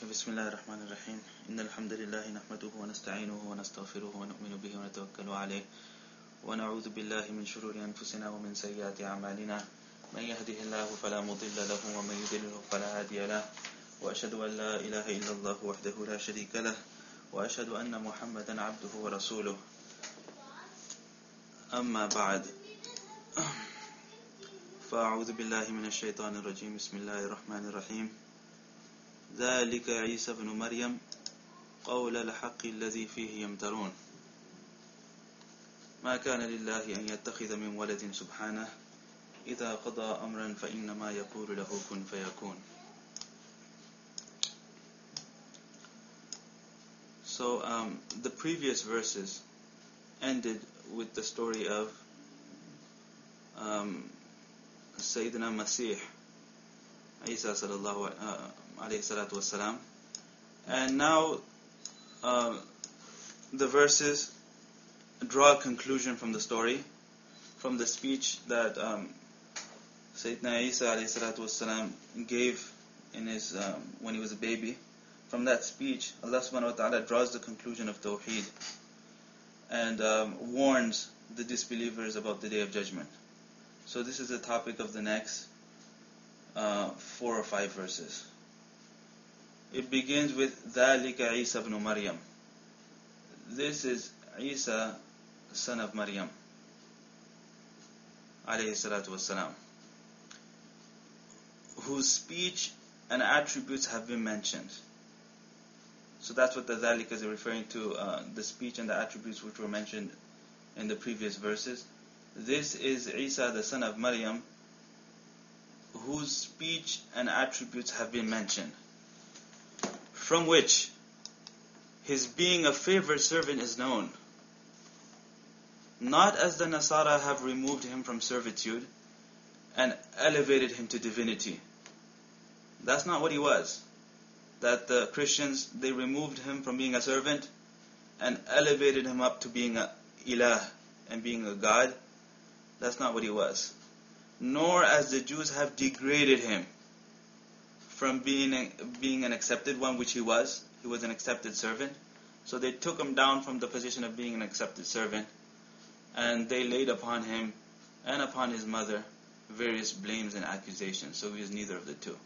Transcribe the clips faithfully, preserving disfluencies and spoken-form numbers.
بسم الله الرحمن الرحيم إن الحمد لله نحمده ونستعينه ونستغفره ونؤمن به ونتوكل عليه ونعوذ بالله من شرور أنفسنا ومن سيئات أعمالنا من يهده الله فلا مضل له ومن يضلل فلا هادي له وأشهد أن لا إله إلا الله وحده لا شريك له وأشهد أن محمدا عبده ورسوله أما بعد فأعوذ بالله من الشيطان الرجيم بسم الله الرحمن الرحيم ذلك عيسى ابن مريم قول الحق الذي فيه يمترون ما كان لله أن يتخذ من ولد سبحانه إذا قضى أمرا فإنما يقول له كن فيكون. So um, the previous verses ended with the story of um, Sayyidina Masih Isa sallallahu uh, alayhi salatu wassalam, and now uh, the verses draw a conclusion from the story, from the speech that um, Sayyidina Isa alayhi salatu wassalam gave in his um, when he was a baby. From that speech, Allah subhanahu wa ta'ala draws the conclusion of Tawheed and um, warns the disbelievers about the Day of Judgment. So this is the topic of the next uh, four or five verses. It begins with ذَلِكَ عِيسَى ibn Maryam. This is Isa, son of Maryam, alayhi salatu wassalam, whose speech and attributes have been mentioned. So that's what the ذَلِكَ is referring to, uh, the speech and the attributes which were mentioned in the previous verses. This is Isa, the son of Maryam, whose speech and attributes have been mentioned, from which his being a favored servant is known, not as the Nasara have removed him from servitude and elevated him to divinity. That's not what he was. That the Christians, they removed him from being a servant and elevated him up to being a ilah and being a god. That's not what he was. Nor as the Jews have degraded him from being a, being an accepted one, which he was. He was an accepted servant. So they took him down from the position of being an accepted servant, and they laid upon him and upon his mother various blames and accusations. So he was neither of the two.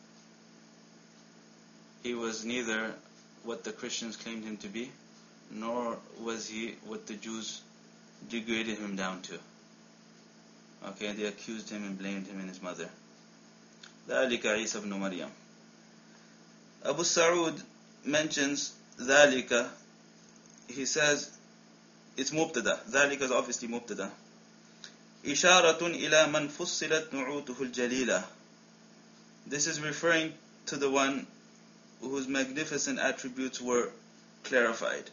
He was neither what the Christians claimed him to be, nor was he what the Jews degraded him down to. Okay, they accused him and blamed him and his mother. ذَلِكَ عِيسَى ibn Maryam. Abu Sa'ud mentions ذَلِكَ. He says, it's mubtada. ذَلِكَ is obviously mubtada. إِشَارَةٌ إِلَى مَنْ فُصِّلَتْ نُعُوتُهُ الْجَلِيلَةِ. This is referring to the one whose magnificent attributes were clarified.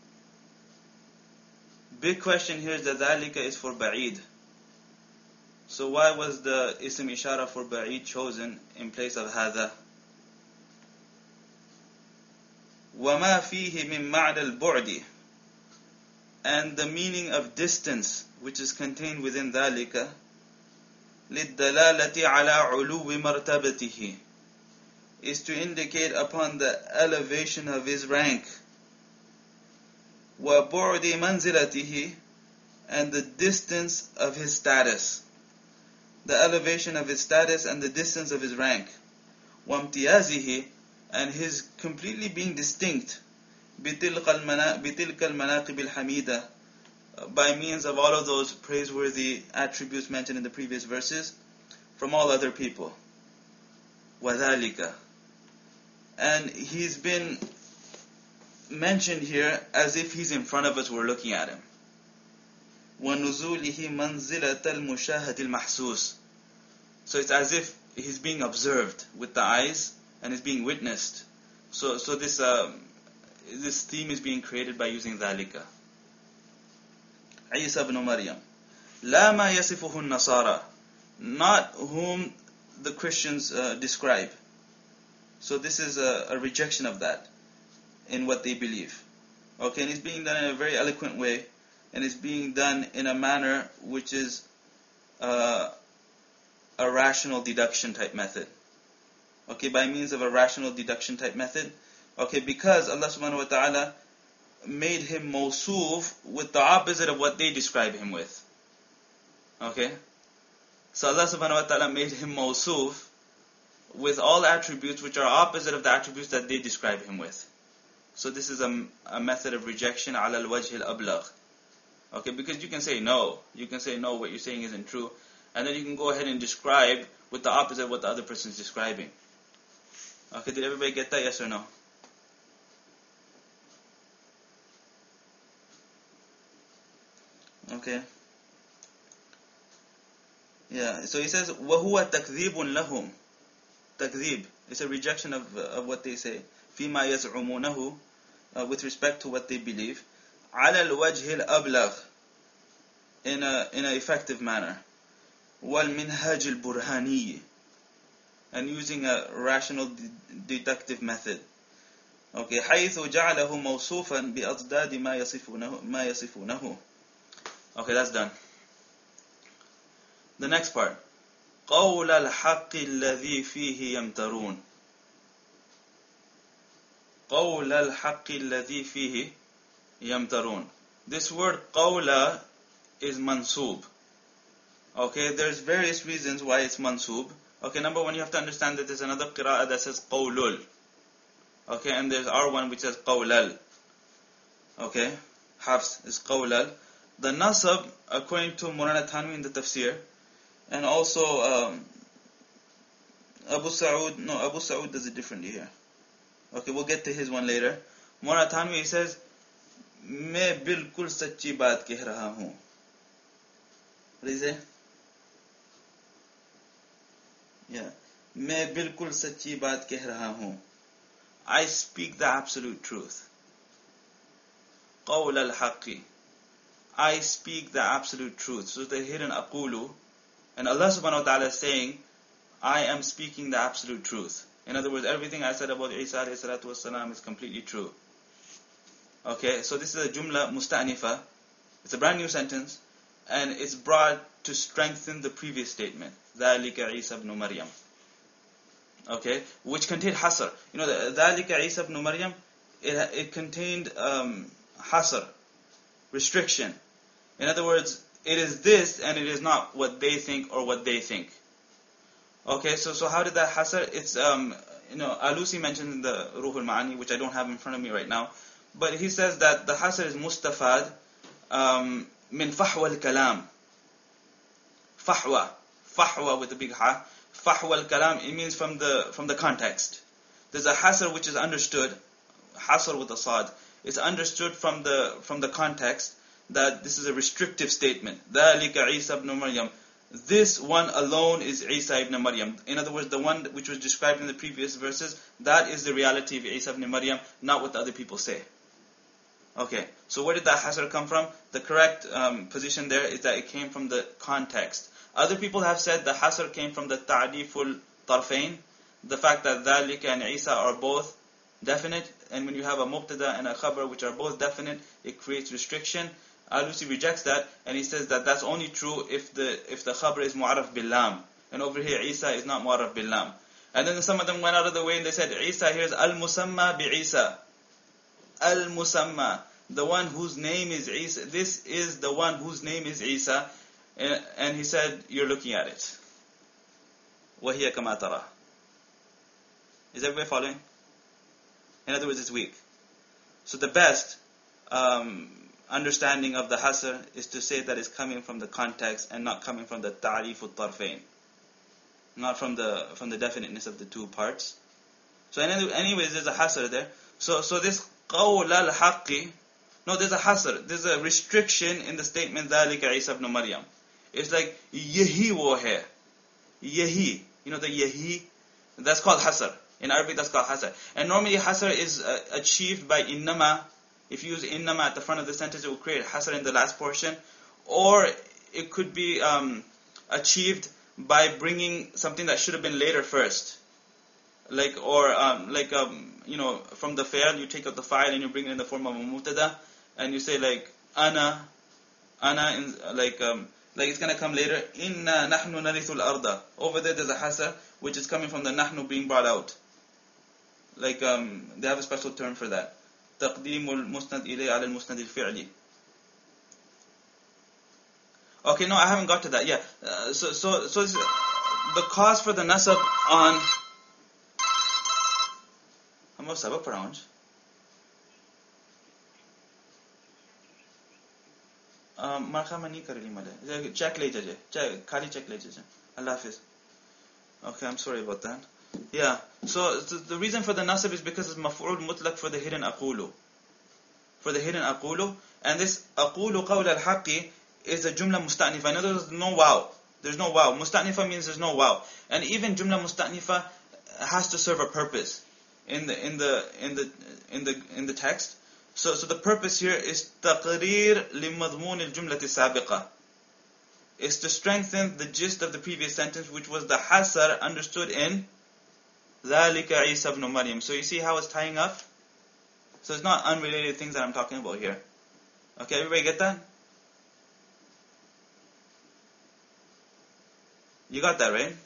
Big question here is that ذَلِكَ is for Ba'id. So why was the ism ishara for Ba'id chosen in place of هذا? وَمَا فِيهِ مِن مَعْنَى الْبُعْدِ. And the meaning of distance which is contained within ذَلِكَ لِلدَّلَالَةِ عَلَى عُلُوِّ مَرْتَبَتِهِ, is to indicate upon the elevation of his rank. وَبُعْدِ مَنْزِلَتِهِ, and the distance of his status. The elevation of his status and the distance of his rank. وَامْتِيَازِهِ, and his completely being distinct. بِتِلْكَ الْمَنَاقِبِ الْحَمِيدَةِ, by means of all of those praiseworthy attributes mentioned in the previous verses, from all other people. وَذَلِكَ, and he's been mentioned here as if he's in front of us, we're looking at him. وَنُزُولِهِ مَنْزِلَةَ الْمُشَاهَدِ الْمَحْسُوسِ, so it's as if he's being observed with the eyes and is being witnessed. So so this um, this theme is being created by using ذَلِكَ. Isa ibn Maryam. لَا مَا يَصِفُهُ النَّصَارَى, not whom the Christians uh, describe. So this is a, a rejection of that in what they believe. Okay, and it's being done in a very eloquent way, and it's being done in a manner which is uh, a rational deduction type method. Okay, by means of a rational deduction type method, Okay, because Allah subhanahu wa ta'ala made him mawsoof with the opposite of what they describe him with. Okay? So Allah subhanahu wa ta'ala made him mawsoof with all attributes which are opposite of the attributes that they describe him with. So this is a, a method of rejection ala al-wajh al-ablagh. Okay, because you can say no. You can say no, what you're saying isn't true. And then you can go ahead and describe with the opposite of what the other person is describing. Okay, did everybody get that? Yes or no? Okay. Yeah, so he says, وَهُوَ تَكْذِيبٌ لَهُمْ. Takdhib. It's a rejection of, uh, of what they say. فِيمَا يَزْعُمُونَهُ, uh, with respect to what they believe. عَلَى الْوَجْهِ الْأَبْلَغِ, in a in an effective manner. وَالْمِنْهَاجِ الْبُرْهَانِيِّ, and using a rational de- deductive method. Okay, حَيْثُ جَعَلَهُ مَوْصُوفًا بِأَضْدَادِ مَا يَصِفُونَهُ مَا يَصِفُونَهُ. Okay, that's done. The next part. قَوْلَ الْحَقِّ الَّذِي فِيهِ يَمْتَرُونَ. قَوْلَ الْحَقِّ الَّذِي فِيهِ يَمْتَرُونَ. This word qawla is mansoob. Okay, there's various reasons why it's mansoob. Okay, number one, you have to understand that there's another qira'ah that says qawlul. Okay, and there's our one which says qawlal. Okay, Hafs is qawlal. The nasab, according to Murana Thanwi in the tafsir, and also um, Abu Sa'ud, no, Abu Sa'ud does it differently here. Okay, we'll get to his one later. Murana Thanwi, he says, मैं बिल्कुल सच्ची बात कह रहा हूँ. What is it? Yeah. मैं बिल्कुल सच्ची बात कह रहा हूँ. I speak the absolute truth. قول الحق. I speak the absolute truth. So they're here in aqulu, and Allah subhanahu wa ta'ala is saying, I am speaking the absolute truth. In other words, everything I said about Isa alayhi salatu wassalam is completely true. Okay, so this is a jumla musta'nifa. It's a brand new sentence, and it's brought to strengthen the previous statement. ذَلِكَ عِيسَى ibn Maryam. Okay, which contained hasr. You know, the ذَلِكَ عِيسَى ibn Maryam, it, it contained um, hasr, restriction. In other words, it is this and it is not what they think or what they think. Okay, so so how did that hasr? It's, um, you know, Alusi mentioned in the Ruhul Ma'ani, which I don't have in front of me right now, but he says that the hasr is mustafad um, min fahwa al-kalam. Fahwa. Fahwa with a big ha. Fahwa al-kalam, it means from the from the context. There's a hasr which is understood, hasr with a sad. It's understood from the from the context that this is a restrictive statement. ذَلِكَ عِيسَى ibn Maryam. This one alone is Isa ibn Maryam. In other words, the one which was described in the previous verses, that is the reality of Isa ibn Maryam, not what the other people say. Okay, so where did that hasr come from? The correct um, position there is that it came from the context. Other people have said the hasr came from the ta'riful tarfain, the fact that ذَلِكَ and Isa are both definite, and when you have a mubtada and a khabar which are both definite, it creates restriction. Alusi rejects that, and he says that that's only true if the if the khabar is mu'arraf bil lam, and over here Isa is not mu'arraf bil lam. And then some of them went out of the way and they said Isa here is al-musamma bi Isa, al-musamma, the one whose name is Isa. This is the one whose name is Isa, and, and he said you're looking at it. وَهِيَ كَمَا تَرَى. Is everybody following? In other words, it's weak. So the best um, understanding of the hasr is to say that it's coming from the context and not coming from the ta'rif al-tarfain, not from the from the definiteness of the two parts. So anyways, there's a hasr there. So so this qawl al-haqqi, no, there's a hasr, there's a restriction in the statement ذَلِكَ عِيسَى ibn Maryam. It's like yahi wo hai, yahi. You know the yahi, that's called hasr. In Arabic, that's called hasr. And normally hasr is uh, achieved by innama. If you use innama at the front of the sentence, it will create hasr in the last portion. Or it could be um, achieved by bringing something that should have been later first. Like, or, um, like, um, you know, from the fa'il, you take out the fa'il and you bring it in the form of a mubtada. And you say like, ana, ana, in, like, um, like it's going to come later. Inna nahnu narithul arda. Over there, there's a hasr, which is coming from the nahnu being brought out. like um, they have a special term for that. تقديم المسند إليه على المسند الفعلي. Okay, no, I haven't got to that. Yeah, uh, so so so it's, uh, the cause for the nasab on. हम लोग सबक पढ़ाऊँ. मरखा में नहीं करेली मले. Check ले जाजे. Check खाली check ले जाजे. Allah Hafiz. Okay, I'm sorry about that. Yeah, so the, the reason for the nasab is because it's maf'ul mutlaq for the hidden aqulu. For the hidden aqulu. And this aqulu qawl al-haqqi is a jumla musta'nifa. In other words, no wow. There's no wow. Musta'nifa means there's no wow. And even jumla musta'nifa has to serve a purpose in the in the in the in the in the text. So so the purpose here is taqrir li madmun al-jumlati sabiqa. Is to strengthen the gist of the previous sentence, which was the hasar understood in ذَلِكَ عِيسَى ibn Maryam. So you see how it's tying up? So it's not unrelated things that I'm talking about here. Okay, everybody get that? You got that, right?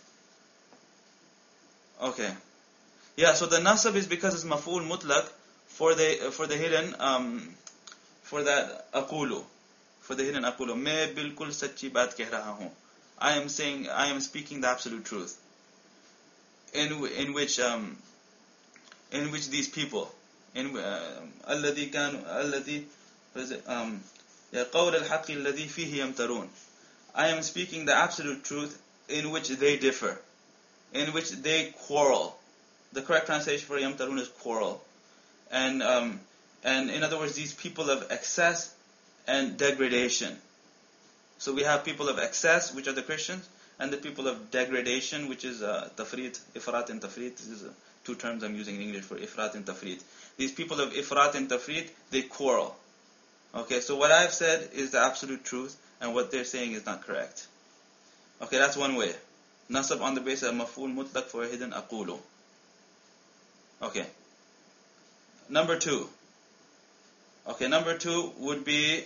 Okay. Yeah, so the nasab is because it's maf'ul mutlaq for the for the hidden um for that aqulu. For the hidden aqulu. मैं बिल्कुल सच्ची बात कह रहा हूँ. I am saying, I am speaking the absolute truth. In in which um in which these people in الذي كانوا الذي um قول الحق الذي فيه يمترون. I am speaking the absolute truth in which they differ, in which they quarrel. The correct translation for yamtarun is quarrel, and um and in other words, these people of excess and degradation. So we have people of excess, which are the Christians, and the people of degradation, which is uh, tafrit, ifrat and tafrit. This is uh, two terms I'm using in English for ifrat and tafrit. These people of ifrat and tafrit, they quarrel. Okay, so what I've said is the absolute truth, and what they're saying is not correct. Okay, that's one way. Nasab on the basis of maf'ul mutlaq for hidden aqulu. Okay. Number two. Okay, number two would be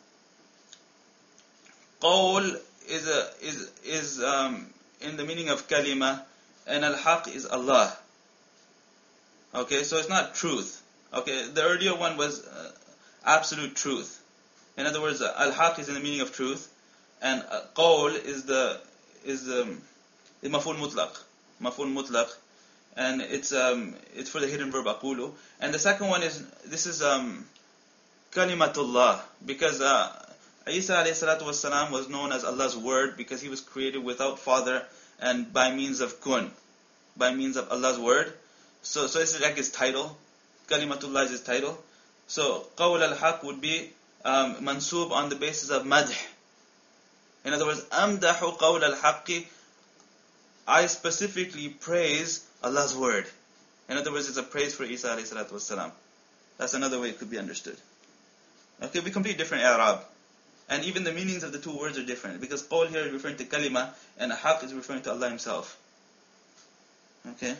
qawl is a is is um in the meaning of kalima, and al-haq is Allah. Okay, so it's not truth. Okay, the earlier one was uh, absolute truth. In other words, uh, al-haq is in the meaning of truth, and uh, qawl is the is um is maf'ul mutlaq, maf'ul mutlaq, and it's um it's for the hidden verb aqulu. And the second one is this is um kalimatullah, because uh, Isa alayhi salatu wassalam was known as Allah's word because he was created without father and by means of kun, by means of Allah's word. So so this is like his title. Kalimatullah is his title. So qawl al-haq would be um, mansub on the basis of madh. In other words, amdahu qawl al-haqqi, I specifically praise Allah's word. In other words, it's a praise for Isa alayhi salatu wassalam. That's another way it could be understood. Okay, we complete different i'rab. And even the meanings of the two words are different. Because qawl here is referring to kalima, and haq is referring to Allah himself. Okay?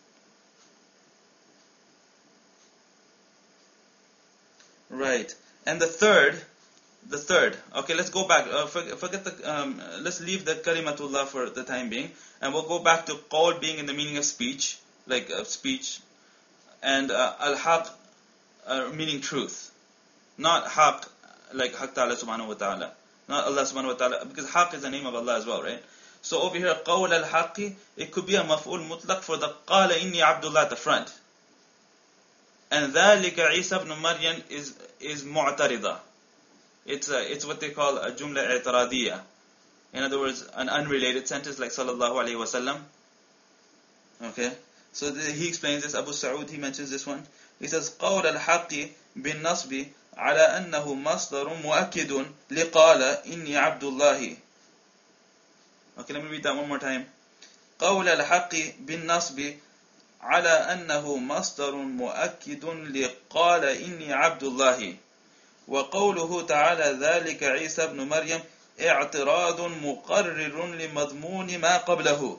Right. And the third, the third, okay, let's go back. Uh, forget, forget the, um, let's leave the kalimatullah for the time being. And we'll go back to qawl being in the meaning of speech, like uh, speech. And uh, al-haq uh, meaning truth. Not haq, like haq ta'ala subhanahu wa ta'ala. Not Allah subhanahu wa ta'ala, because haq is the name of Allah as well, right? So over here, qawl al-haqqi, it could be a maf'ul mutlaq for the qala inni abdullah at the front. And dhalika Isa ibn Maryam is is mu'tarida. It's a, it's what they call a jumla i'tiradiyya. In other words, an unrelated sentence like sallallahu alayhi wa sallam. Okay? So the, he explains this. Abu Sa'ud, he mentions this one. He says, qawl al-haqqi bin nasbi على أنه مصدر مؤكد لقال إني عبد الله. Okay, let me read that one more time. قول الحق بالنصب على أنه مصدر مؤكد لقال إني عبد الله. وقوله تعالى ذلك عيسى ابن مريم اعتراض مقرر لمضمون ما قبله.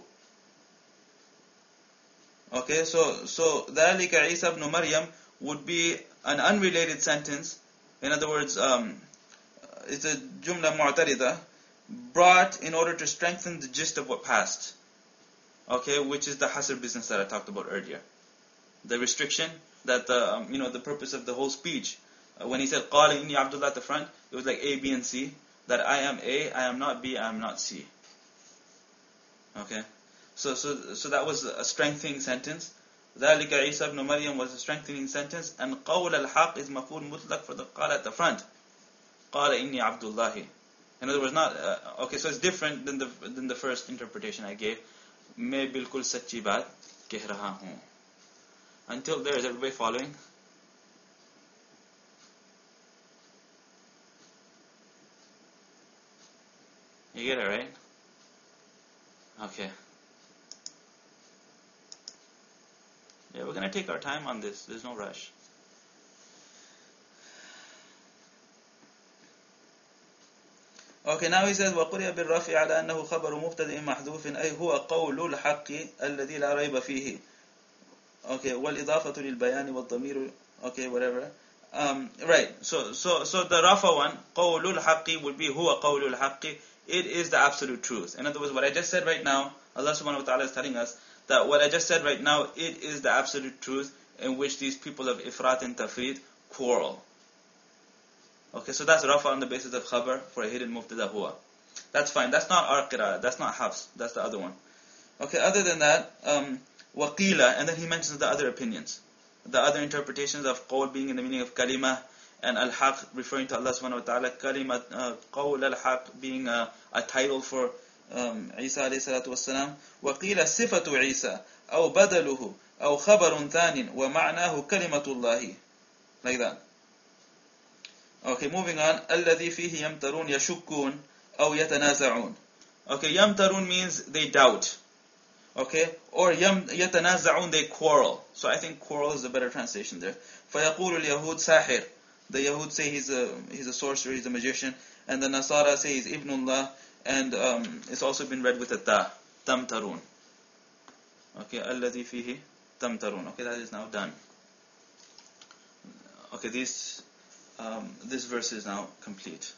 Okay, so so ذلك عيسى ابن مريم would be an unrelated sentence. In other words, um, it's a jumla mu'tarida brought in order to strengthen the gist of what passed. Okay, which is the hasr business that I talked about earlier. the restriction that the um, you know the purpose of the whole speech. Uh, when he said "Qala inni Abdullah" at the front, it was like A, B, and C. That I am A, I am not B, I am not C. Okay, so so so that was a strengthening sentence. ذَلِكَ عِيسَى ibn Maryam was a strengthening sentence, and قَوْلَ الْحَقِّ is مَفْعُولٌ مُطْلَقٌ for the قَالَ at the front. قَالَ إِنِّي عَبْدُ اللَّهِ. In other words, not uh, okay. So it's different than the than the first interpretation I gave. मैं बिल्कुल सच्ची बात कह रहा हूँ. Until there, is everybody following? You get it, right? Okay. Yeah, we're going to take our time on this. There's no rush. Okay, now he says وَقُرِئَ بِالرَّفْعِ عَلَى أَنَّهُ خَبَرُ مُبْتَدَئٍ مَحْذُوفٍ أي هو قول الحق الذي لا ريب فيه. Okay, والإضافة للبيان والضمير. Okay, whatever. Um, right. So, so, so the Rafa one, قول الحق would be هو قول الحق. It is the absolute truth. In other words, what I just said right now, Allah subhanahu wa ta'ala is telling us that what I just said right now, it is the absolute truth in which these people of Ifrat and Tafrid quarrel. Okay, so that's Rafa on the basis of Khabar for a hidden Mubtada huwa. That's fine. That's not our qira'ah. That's not Hafs. That's the other one. Okay, other than that, um, waqila, and then he mentions the other opinions. The other interpretations of qawl being in the meaning of kalima, and al-haq referring to Allah subhanahu wa ta'ala, kalima, uh, qawl al-haq being a, a title for um, Isa alayhi salatu wassalam. وَقِيلَ صِفَةُ عِيسَى أَوْ بَدَلُهُ أَوْ خَبَرٌ ثَانٍ وَمَعْنَاهُ كَلِمَةُ اللَّهِ. Like that. Okay, moving on. الَّذِي فِيهِ يَمْتَرُونَ يَشُكُّونَ أَوْ يَتَنَازَعُونَ. Okay, يَمْتَرُونَ means they doubt. Okay, or يَمْ يَتَنَازَعُونَ, they quarrel. So I think quarrel is a better translation there. فَيَقُولُ الْيَهُودُ سَاحِرٌ. The Yahud say he's a he's a sorcerer, he's a magician, and the Nasara say he's Ibnullah, and um, it's also been read with a ta, tamtarun. Okay, alladhi fihi tamtarun. Okay, that is now done. Okay, this um, this verse is now complete.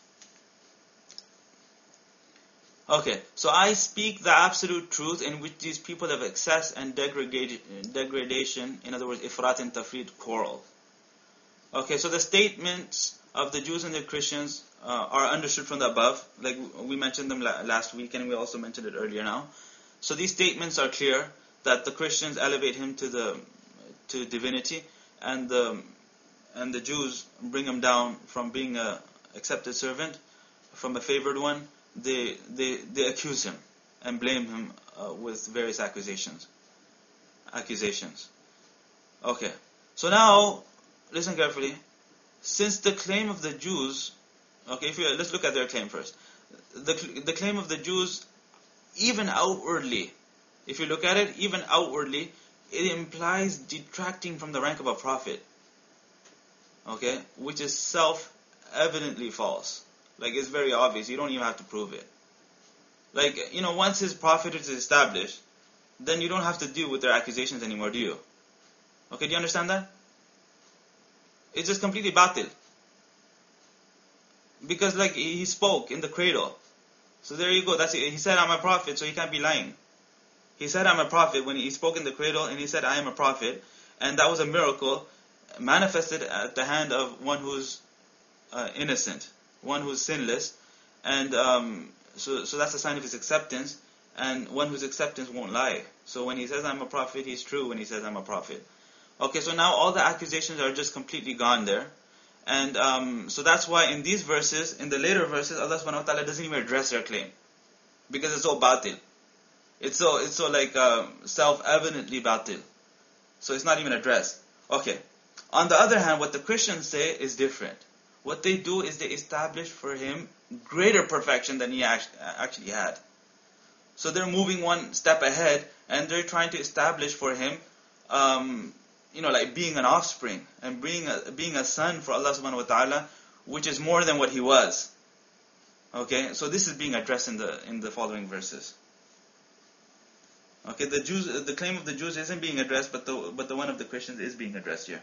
Okay, so I speak the absolute truth in which these people of excess and degradation, in other words, ifrat and tafrid, quarrel. Okay, so the statements of the Jews and the Christians uh, are understood from the above, like we mentioned them la- last week, and we also mentioned it earlier now. So these statements are clear that the Christians elevate him to the to divinity, and the and the Jews bring him down from being a accepted servant, from a favored one. They they they accuse him and blame him uh, with various accusations. Accusations. Okay, so now. Listen carefully. Since the claim of the Jews, okay, if you let's look at their claim first. The the claim of the Jews, even outwardly, if you look at it, even outwardly, it implies detracting from the rank of a prophet. Okay, which is self-evidently false. Like it's very obvious. You don't even have to prove it. Like you know, once his prophethood is established, then you don't have to deal with their accusations anymore, do you? Okay, do you understand that? It's just completely batil. Because like he spoke in the cradle. So there you go. That's it. He said I'm a prophet, so he can't be lying. He said I'm a prophet when he spoke in the cradle, and he said I am a prophet. And that was a miracle manifested at the hand of one who's uh, innocent, one who's sinless. And um, so, so that's a sign of his acceptance. And one whose acceptance won't lie. So when he says I'm a prophet, he's true when he says I'm a prophet. Okay, so now all the accusations are just completely gone there. And um, so that's why in these verses, in the later verses, Allah subhanahu wa ta'ala doesn't even address their claim. Because it's so batil. It's so, it's so like uh, self-evidently batil. So it's not even addressed. Okay. On the other hand, what the Christians say is different. What they do is they establish for him greater perfection than he actually had. So they're moving one step ahead, and they're trying to establish for him um, you know, like being an offspring and being a, being a son for Allah subhanahu wa ta'ala, which is more than what he was. Okay, so this is being addressed in the in the following verses. Okay, the Jews, the claim of the Jews isn't being addressed, but the but the one of the Christians is being addressed here.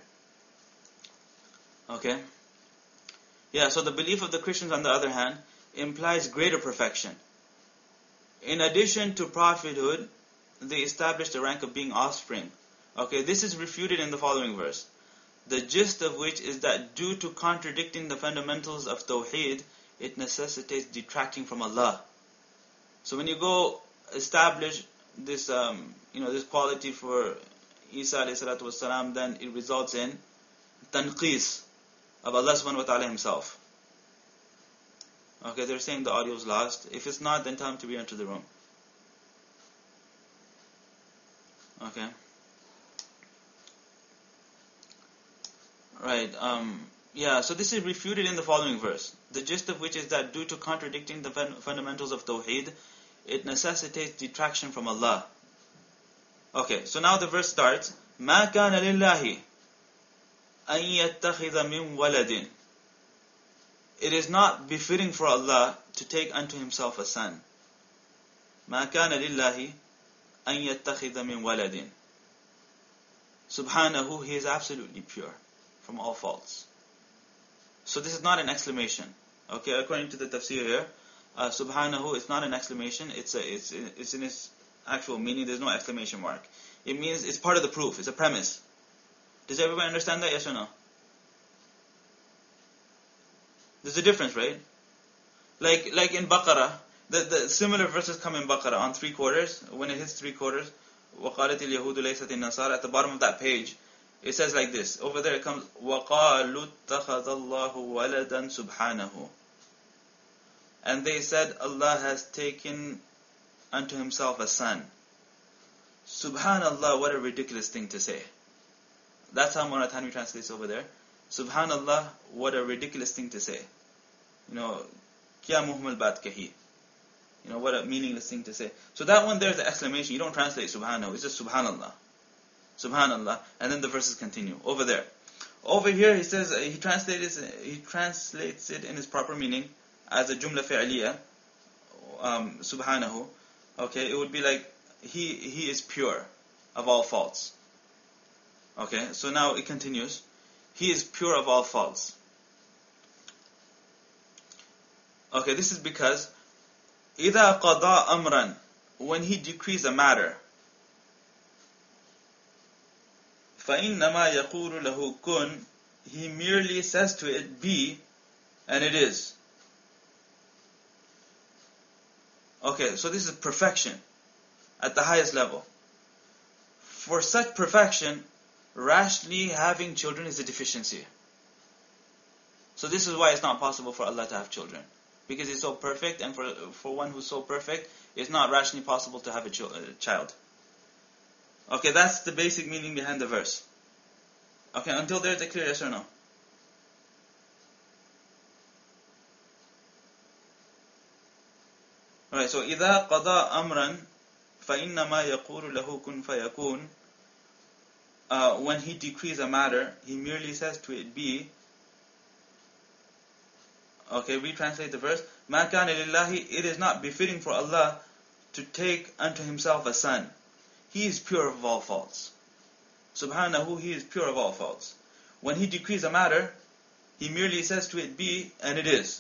Okay, yeah. So the belief of the Christians, on the other hand, implies greater perfection. In addition to prophethood, they established the rank of being offspring, Okay, this is refuted in the following verse. The gist of which is that due to contradicting the fundamentals of Tawheed, it necessitates detracting from Allah. So when you go establish this, um, you know, this quality for Isa alayhi salatu wasalam, then it results in tanqis of Allah subhanahu wa ta'ala himself. Okay, they're saying the audio is lost. If it's not, then tell them to re-enter the room. Okay. Right, um, yeah, so this is refuted in the following verse. The gist of which is that due to contradicting the fun- fundamentals of Tawheed, it necessitates detraction from Allah. Okay, so now the verse starts, مَا كَانَ لِلَّهِ أَن يَتَّخِذَ مِن وَلَدٍ. It is not befitting for Allah to take unto himself a son. مَا كَانَ لِلَّهِ أَن يَتَّخِذَ مِن وَلَدٍ. Subhanahu, he is absolutely pure from all faults. So this is not an exclamation. Okay, according to the tafsir here, uh, Subhanahu, it's not an exclamation, it's a, it's it's in its actual meaning, there's no exclamation mark. It means it's part of the proof, it's a premise. Does everybody understand that, yes or no? There's a difference, right? Like like in Baqarah, the, the similar verses come in Baqarah on three quarters. When it hits three quarters, وَقَالَتِ الْيَهُودُ لَيْسَتِ النَّصَارَى, at the bottom of that page, it says like this. Over there it comes, وَقَالُوا اتَّخَذَ اللَّهُ وَلَدًا سُبْحَانَهُ. And they said, Allah has taken unto himself a son. Subhanallah, what a ridiculous thing to say. That's how Muratani translates over there. Subhanallah, what a ridiculous thing to say. You know, kya muhmal baat kahi. You know, what a meaningless thing to say. So that one there is the exclamation. You don't translate Subhanahu, it's just Subhanallah. Subhanallah, and then the verses continue. Over there. Over here he says, uh, he translates he translates it in its proper meaning as a jumla fi'liya, um, Subhanahu. Okay, it would be like, he he is pure of all faults. Okay, so now it continues. He is pure of all faults. Okay, this is because إِذَا قَضَى أَمْرًا, when he decrees a matter, فَإِنَّمَا يَقُولُ لَهُ كُن, he merely says to it, be, and it is. Okay, so this is perfection at the highest level. For such perfection, rashly having children is a deficiency. So this is why it's not possible for Allah to have children. Because He's so perfect, and for for one who's so perfect, it's not rationally possible to have a, ch- a child. Okay, that's the basic meaning behind the verse. Okay, until there, is it clear, yes or no? Alright, so إِذَا قَضَى أَمْرًا فَإِنَّمَا يَقُولُ لَهُ كُن فَيَكُونُ. Uh, when he decrees a matter, he merely says to it, be. Okay, retranslate the verse. مَا كَانَ لِلَّهِ, it is not befitting for Allah to take unto himself a son. He is pure of all faults. Subhanahu, he is pure of all faults. When he decrees a matter, he merely says to it, be, and it is.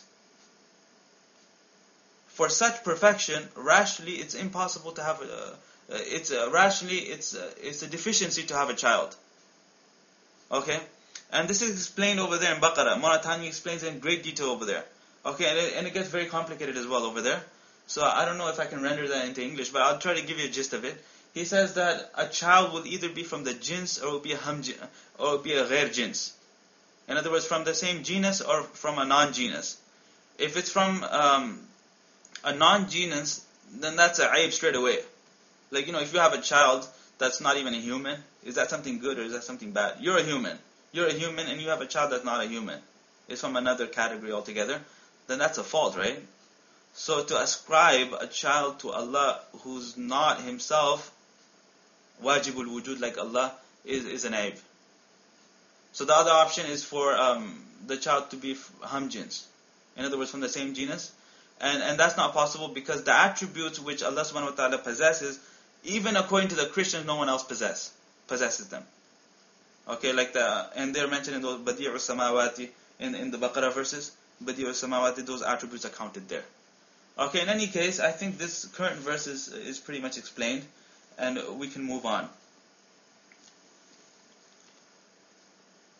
For such perfection, rashly, it's impossible to have a, uh, it's a, rationally, it's a, it's a deficiency to have a child. Okay? And this is explained over there in Baqarah. Muratani explains it in great detail over there. Okay, and it, and it gets very complicated as well over there. So I don't know if I can render that into English, but I'll try to give you a gist of it. He says that a child will either be from the jins or will be a hum, or will be a ghair jins. In other words, from the same genus or from a non-genus. If it's from um, a non-genus, then that's a aib straight away. Like, you know, if you have a child that's not even a human, is that something good or is that something bad? You're a human. You're a human and you have a child that's not a human. It's from another category altogether. Then that's a fault, right? So to ascribe a child to Allah who's not himself wajibul wujud like Allah is, is an aib. So the other option is for um, the child to be hum jins. In other words, from the same genus. And and that's not possible because the attributes which Allah subhanahu wa ta'ala possesses, even according to the Christians, no one else possess, possesses them. Okay, like the, and they're mentioned in those Badi'u Samawati, in, in the Baqarah verses, Badi'u Samawati, those attributes are counted there. Okay, in any case, I think this current verse is, is pretty much explained, and we can move on.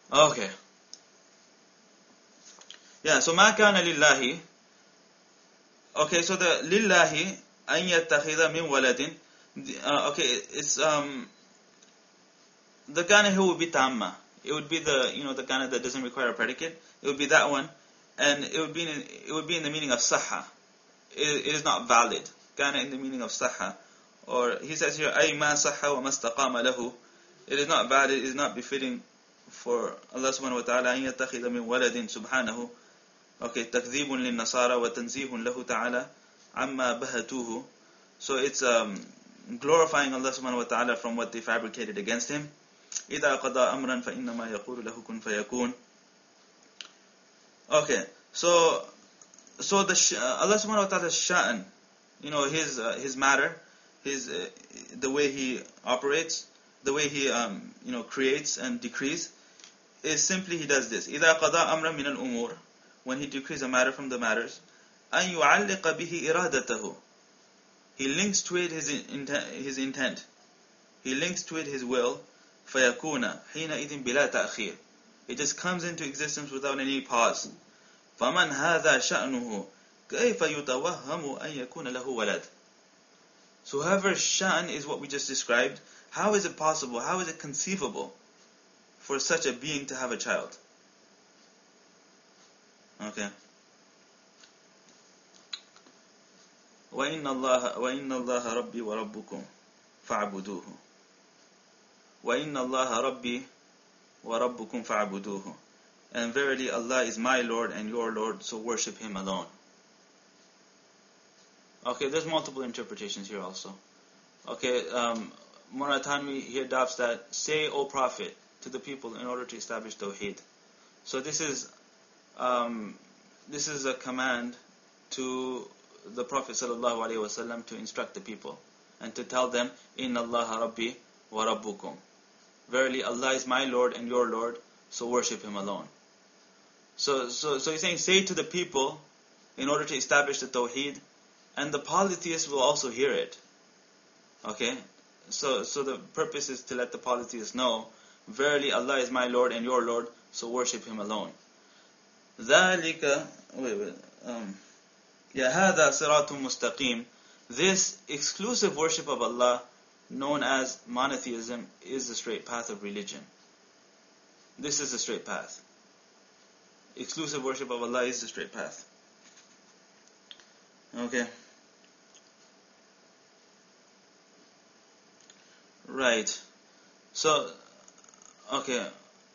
Okay. Yeah, so ما كان لله. Okay, so the لله أن يتخذ من ولد. Uh, okay, it's um the kana here would be tamma. It would be the you know the kana that doesn't require a predicate. It would be that one, and it would be in, it would be in the meaning of sahha. It, it is not valid. Kana in the meaning of sahha, or he says here أي ما صح وما استقام له. It is not valid. It is not befitting for Allah subhanahu wa taala أن يتخذ من ولد سبحانه. Okay, تكذيب للنصارى وتنزيه له تعالى عما بهتوه. So it's um, glorifying Allah subhanahu wa ta'ala from what they fabricated against him. إِذَا قَضَى أَمْرًا فَإِنَّمَا يَقُولُ لَهُ كُنْ فَيَكُونُ. Okay, so so the sh- uh, Allah subhanahu wa ta'ala's sha'an, you know, his uh, his matter, his uh, the way he operates, the way he um, you know creates and decrees, is simply he does this. إِذَا قَضَى أَمْرًا مِنَ الْأُمُورِ, when he decrees a matter from the matters, أَن يُعَلِّقَ بِهِ إِرَادَتَهُ, he links to it his intent, his intent. He links to it his will. فَيَكُونَ حِينَئِذٍ بِلَا تَأْخِيرٍ. It just comes into existence without any pause. فَمَنْ هَذَا شَأْنُهُ كَيْفَ يُتَوَهَّمُ أَنْ يَكُونَ لَهُ وَلَدٍ. So whoever's sha'n is what we just described, how is it possible, how is it conceivable for such a being to have a child? Okay. وَإِنَّ اللَّهَ وَإِنَّ اللَّهَ رَبِّي وَرَبُّكُمْ فَاعْبُدُوهُ. وَإِنَّ اللَّهَ رَبِّي وَرَبُّكُمْ فَاعْبُدُوهُ. And verily Allah is my Lord and your Lord, so worship Him alone. Okay, there's multiple interpretations here also. Okay, um, Murattanwi, he adopts that, say, O Prophet, to the people in order to establish Tawheed. So this is um, this is a command to the Prophet sallallahu alaihi wasallam to instruct the people and to tell them, Inna Allah Rabbi wa Rabbukum. Verily Allah is my Lord and your Lord, so worship Him alone. So, so, so he's saying, say to the people in order to establish the Tawheed, and the polytheists will also hear it. Okay, so so the purpose is to let the polytheists know, verily Allah is my Lord and your Lord, so worship Him alone. ذَلِكَ wait wait um. Ya hada siratum mustaqim. This exclusive worship of Allah, known as monotheism, is the straight path of religion. This is the straight path. Exclusive worship of Allah is the straight path. Okay. Right. So, okay.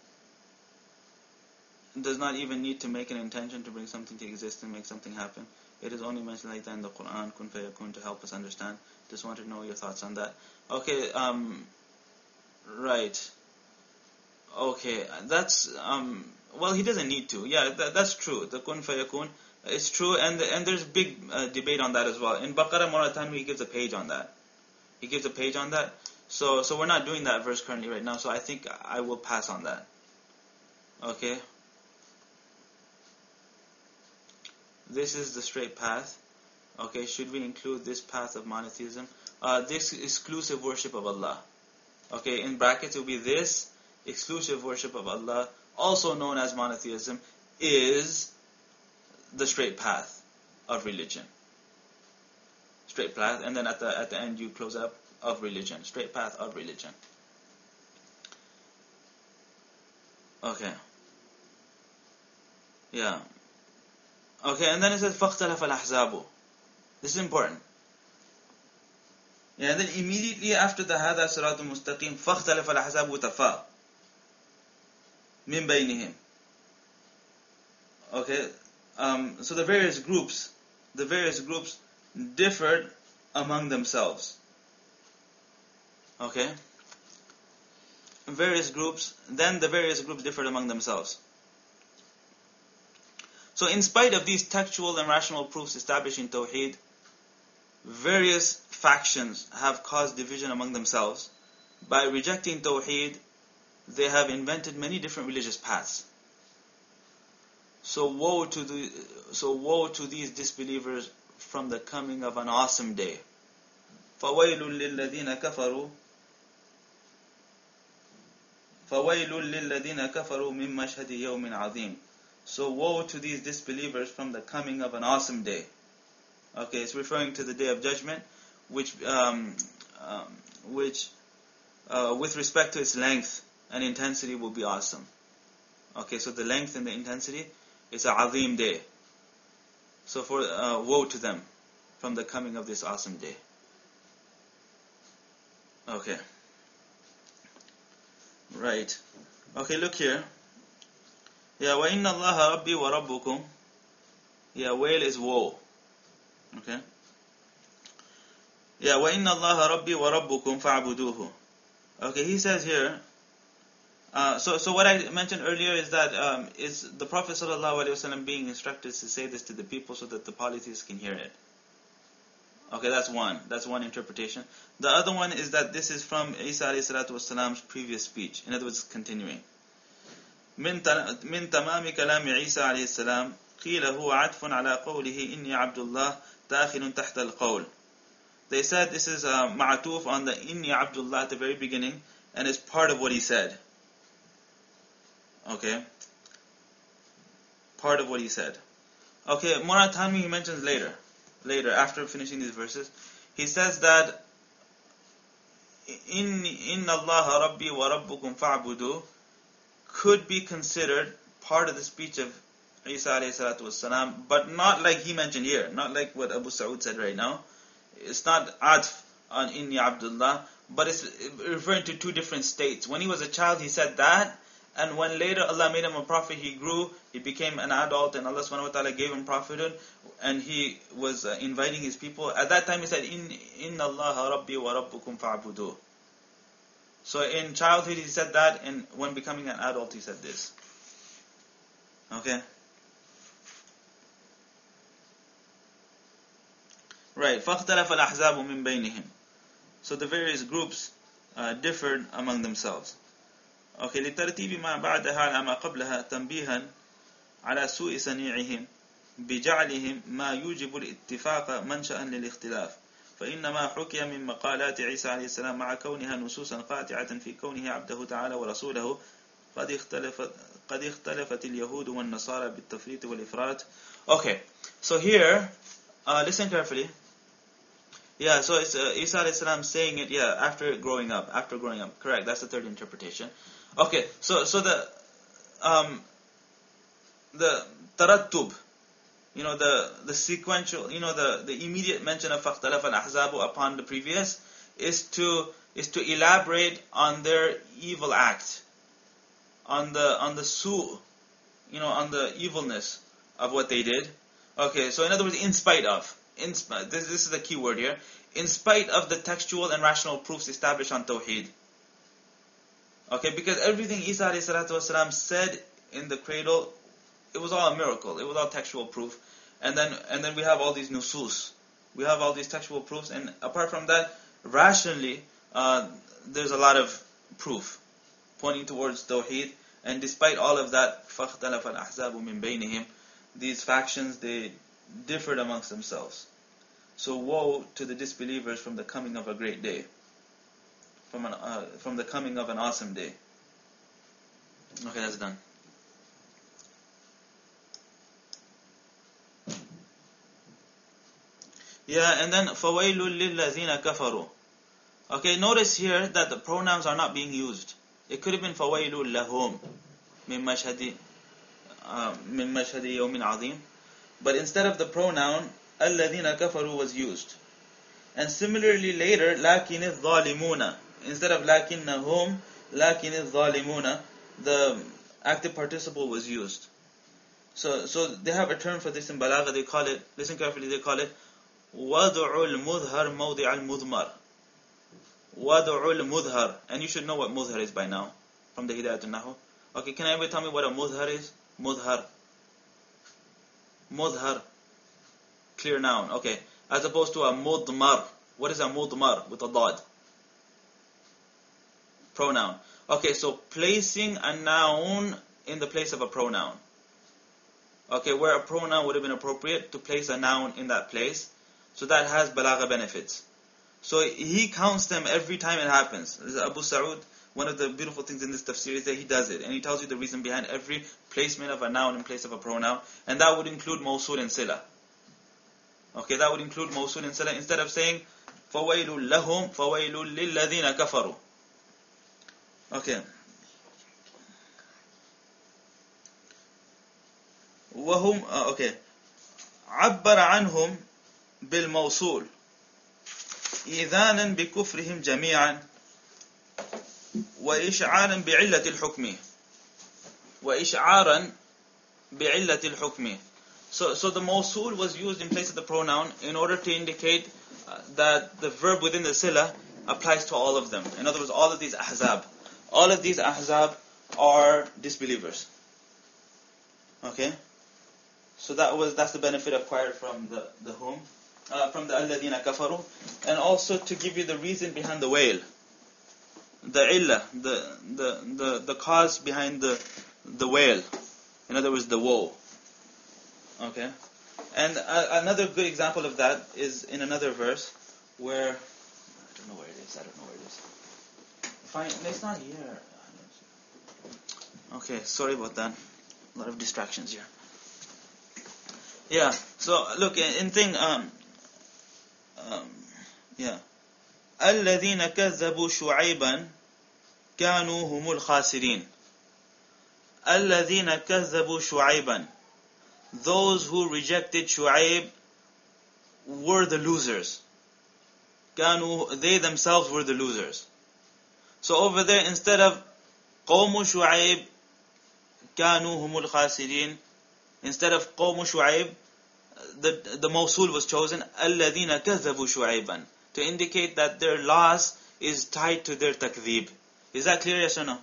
Does not even need to make an intention to bring something to exist and make something happen. It is only mentioned like that in the Quran, kun fayakun, to help us understand. Just wanted to know your thoughts on that. Okay, um, right. Okay, that's, um, well, he doesn't need to. Yeah, that, that's true. The kun fayakun is true, and and there's big uh, debate on that as well. In Baqarah, Murattanwi, he gives a page on that. He gives a page on that. So, so we're not doing that verse currently right now, so I think I will pass on that. Okay. This is the straight path. Okay, should we include this path of monotheism? Uh, this exclusive worship of Allah. Okay, in brackets it will be this exclusive worship of Allah, also known as monotheism, is the straight path of religion. Straight path, and then at the at the end you close up, of religion. Straight path of religion. Okay. Yeah. Okay, and then it says فَاخْتَلَفَ الْأَحْزَابُ. This is important. Yeah, and then immediately after the هَذَا صِرَاطٌ مُسْتَقِيمٌ فَاخْتَلَفَ الْأَحْزَابُ تَفَا مِنْ بَيْنِهِمْ. Okay, um, so the various groups, the various groups differed among themselves. Okay, various groups, then the various groups differed among themselves. So in spite of these textual and rational proofs establishing Tawheed, various factions have caused division among themselves. By rejecting Tawheed, they have invented many different religious paths. So woe to the, so woe to these disbelievers from the coming of an awesome day. فَوَيْلٌ لِلَّذِينَ كَفَرُوا فَوَيْلٌ لِلَّذِينَ كَفَرُوا مِن مَشْهَدِ يَوْمٍ عَظِيمٍ. So woe to these disbelievers from the coming of an awesome day. Okay, it's referring to the day of judgment, which, um, um, which, uh, with respect to its length and intensity, will be awesome. Okay, so the length and the intensity is a azim day. So for uh, woe to them from the coming of this awesome day. Okay. Right. Okay, look here. Yeah, وَإِنَّ اللَّهَ رَبِّي وَرَبُّكُمْ. Yeah, wail is woe. Okay. Yeah, وَإِنَّ اللَّهَ رَبِّي وَرَبُّكُمْ فَاعْبُدُوهُ. Okay, he says here, uh, so so what I mentioned earlier is that um, is the Prophet ﷺ being instructed to say this to the people so that the polytheists can hear it. Okay, that's one. That's one interpretation. The other one is that this is from Isa ﷺ's previous speech. In other words, continuing. من من تمام كلام عيسى عليه السلام قيل هو عطف على قوله إني عبد الله داخل تحت القول. They said this is uh, ma'atuf on the Inni Abdullah at the very beginning, and is part of what he said. Okay? Part of what he said. Okay, Murad Tanwi he mentions later. Later, after finishing these verses, he says that Inna Allah Rabbi wa Rabbukum fa'budu could be considered part of the speech of Isa alayhi salatu wassalam, but not like he mentioned here, not like what Abu Sa'ud said right now. It's not atf on Inni Abdullah, but it's referring to two different states. When he was a child, he said that, and when later Allah made him a prophet, he grew, he became an adult, and Allah subhanahu wa ta'ala gave him prophethood, and he was uh, inviting his people. At that time he said, In, Inna Allah Rabbi wa Rabbukum fa'budu. So in childhood he said that, and when becoming an adult he said this. Okay? Right. فَاخْتَلَفَ الْأَحْزَابُ مِنْ بَيْنِهِمْ. So the various groups uh, differed among themselves. Okay. لِتَرْتِيبِ مَا بَعْدَهَا عَلَى مَا قَبْلَهَا تَنْبِيهًا عَلى سُوءِ صَنِيعِهِمْ بِجَعْلِهِمْ مَا يُوجِبُ الاتفاق مَنْشَأً للاختلاف. فإنما حكي من مقالات عيسى عليه السلام مع كونها نصوصا قاطعة في كونه عبده تعالى ورسوله قد اختلفت قد اختلفت اليهود والنصارى بالتفريط والإفراط. Okay. So here, uh, listen carefully. Yeah, so it's uh, Isa alayhi salam saying it, yeah, after growing up, after growing up. Correct, that's the third interpretation. Okay, so so the um the tarattub, you know, the the sequential, you know, the the immediate mention of فَاخْتَلَفَ الْأَحْزَابُ upon the previous is to is to elaborate on their evil act, on the on the su, you know, on the evilness of what they did. Okay, so in other words, in spite of. In, this, this is the key word here. In spite of the textual and rational proofs established on Tawheed. Okay, because everything Isa alayhi salatu wasalam said in the cradle, it was all a miracle. It was all textual proof. And then and then we have all these nusus. We have all these textual proofs. And apart from that, rationally, uh, there's a lot of proof pointing towards Tawheed. And despite all of that, فَاخْتَلَفَ الْأَحْزَابُ مِنْ بَيْنِهِمْ, these factions, they differed amongst themselves. So woe to the disbelievers from the coming of a great day, from an uh, from the coming of an awesome day. Okay, that's done. Yeah, and then فَوَيْلٌ لِلَّذِينَ كَفَرُوا. Okay, notice here that the pronouns are not being used. It could have been فَوَيْلٌ لَهُمْ مِن مَشْهَدِ مِن مَشْهَدِ يَوْمٍ عَظِيمٍ. But instead of the pronoun, الَّذِينَ كَفَرُوا was used. And similarly later, لَكِنِ الظَّالِمُونَ. Instead of لَكِنَّهُمْ, لَكِنِ الظَّالِمُونَ, the active participle was used. So so they have a term for this in Balagha. They call it, listen carefully, they call it وَضُعُ الْمُظْهَرْ مَوْضِعَ الْمُضْمَرْ. وَضُعُ الْمُظْهَرْ. And you should know what mudhar is by now, from the Hidayat al-Nahu. Okay, can anybody tell me what a mudhar is? Mudhar. Mudhar. Clear noun. Okay. As opposed to a mudmar. What is a mudmar with a dad? Pronoun. Okay, so placing a noun in the place of a pronoun. Okay, where a pronoun would have been appropriate, to place a noun in that place. So that has balagha benefits. So he counts them every time it happens. Abu Sa'ud one of the beautiful things in this tafsir is that he does it, and he tells you the reason behind every placement of a noun in place of a pronoun, and that would include mawsul and sila. Okay, that would include mawsul and sila. Instead of saying فَوَيْلٌ لَهُمْ فَوَيْلٌ لِلَّذِينَ كَفَرُوا. Okay. وهم uh, okay. عبر عنهم بالموصول إذانا بكفرهم جميعا وإشعارا بعلة الحكم وإشعارا بعلة الحكم. So, so the mawsul was used in place of the pronoun in order to indicate uh, that the verb within the sila applies to all of them. In other words, all of these ahzab. All of these ahzab are disbelievers. Okay? So that was that's the benefit acquired from the, the whom? Uh, from the alladhina kafaru. And also to give you the reason behind the wail. The illah, the, the, the, the cause behind the, the wail. In other words, the woe. Okay? And uh, another good example of that is in another verse where, I don't know where it is, I don't know where it is. Fine, it's not here. Okay, sorry about that. A lot of distractions here. Yeah, so look, in, in thing, um, um, yeah. الَّذِينَ كَذَّبُوا شُعَيْبًا كَانُوا هُمُ الْخَاسِرِينَ. الَّذِينَ كَذَّبُوا شُعَيْبًا. Those who rejected Shu'aib were the losers. كانوا, they themselves were the losers. So over there, instead of قوم شعيب كانوا هم الخاسرين, instead of قوم شعيب, the the mawsul was chosen الذين كذبوا شعيبا, to indicate that their loss is tied to their takdhib. Is that clear, yes or no?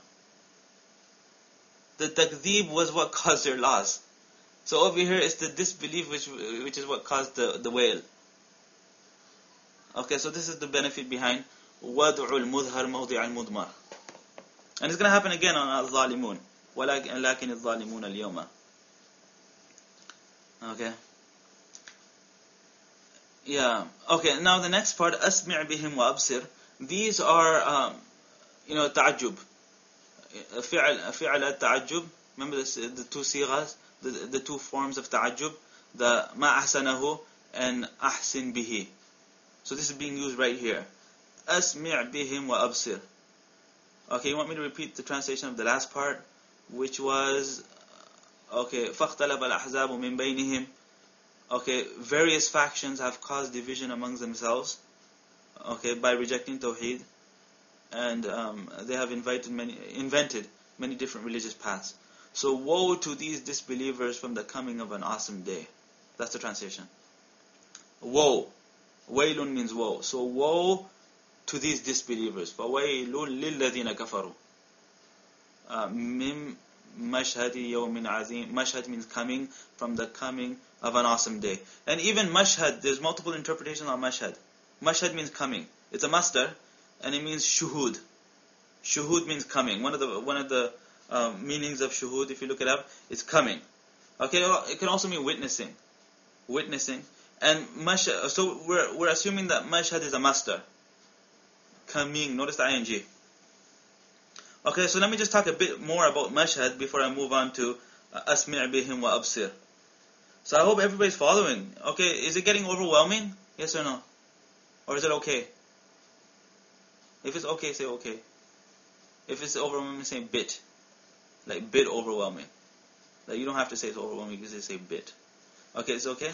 The takdhib was what caused their loss. So over here is the disbelief which which is what caused the, the wail. Okay, so this is the benefit behind وَدْعُ الْمُظْهَرْ مَوْضِعَ الْمُضْمَرْ. And it's going to happen again on al-zalimun. وَلَكِنِ الظَّالِمُونَ الْيَوْمَ. Okay. Yeah. Okay, now the next part, أَسْمِعْ بِهِمْ وَأَبْصِرْ. These are, um, you know, ta'ajjub. فِعْل فِعْل التَّعَجُّب. Remember this, the two sighas, the, the two forms of ta'ajjub, the مَا أَحْسَنَهُ and أَحْسِن بِهِ. So this is being used right here. أَسْمِعْ بِهِمْ وَأَبْصِرْ. Okay, you want me to repeat the translation of the last part, which was, okay, فَاخْتَلَفَ الْأَحْزَابُ مِنْ بَيْنِهِمْ. Okay, various factions have caused division amongst themselves, okay, by rejecting Tawheed, and um, they have invited many, invented many different religious paths. So woe to these disbelievers from the coming of an awesome day. That's the translation. Woe. Wailun means woe. So woe to these disbelievers. فَوَيْلٌ لِلَّذِينَ كَفَرُوا. مِمْ مَشْهَدِ يَوْمٍ عَظِيمٍ. Mashhad means coming, from the coming of an awesome day. And even mashhad, there's multiple interpretations on mashhad. Mashhad means coming. It's a masdar, and it means shuhud. Shuhud means coming. One of the one of the um, meanings of shuhud, if you look it up, is coming. Okay, it can also mean witnessing. Witnessing. And mashhad, so we're we're assuming that mashhad is a masdar. Coming. Notice the ing. Okay, so let me just talk a bit more about mashhad before I move on to asmi' bihim wa absir. So I hope everybody's following. Okay, is it getting overwhelming? Yes or no? Or is it okay? If it's okay, say okay. If it's overwhelming, say bit. Like bit overwhelming. Like you don't have to say it's overwhelming, you can say bit. Okay, it's okay?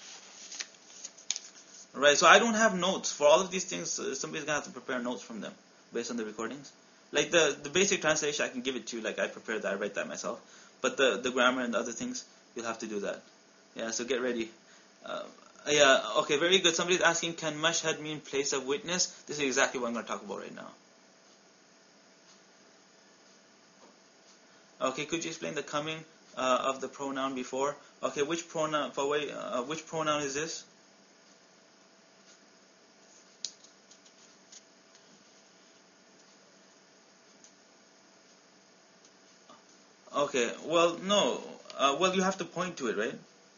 Right, so I don't have notes. For all of these things, somebody's going to have to prepare notes from them based on the recordings. Like the, the basic translation, I can give it to you, like I prepared that, I write that myself. But the, the grammar and the other things, you'll have to do that. Yeah, so get ready. Uh, yeah, okay, very good. Somebody's asking, can mashhad mean place of witness? This is exactly what I'm going to talk about right now. Okay, could you explain the coming uh, of the pronoun before? Okay, which pronoun, uh, which pronoun is this? Okay, well, no. Uh, well, you have to point to it, right?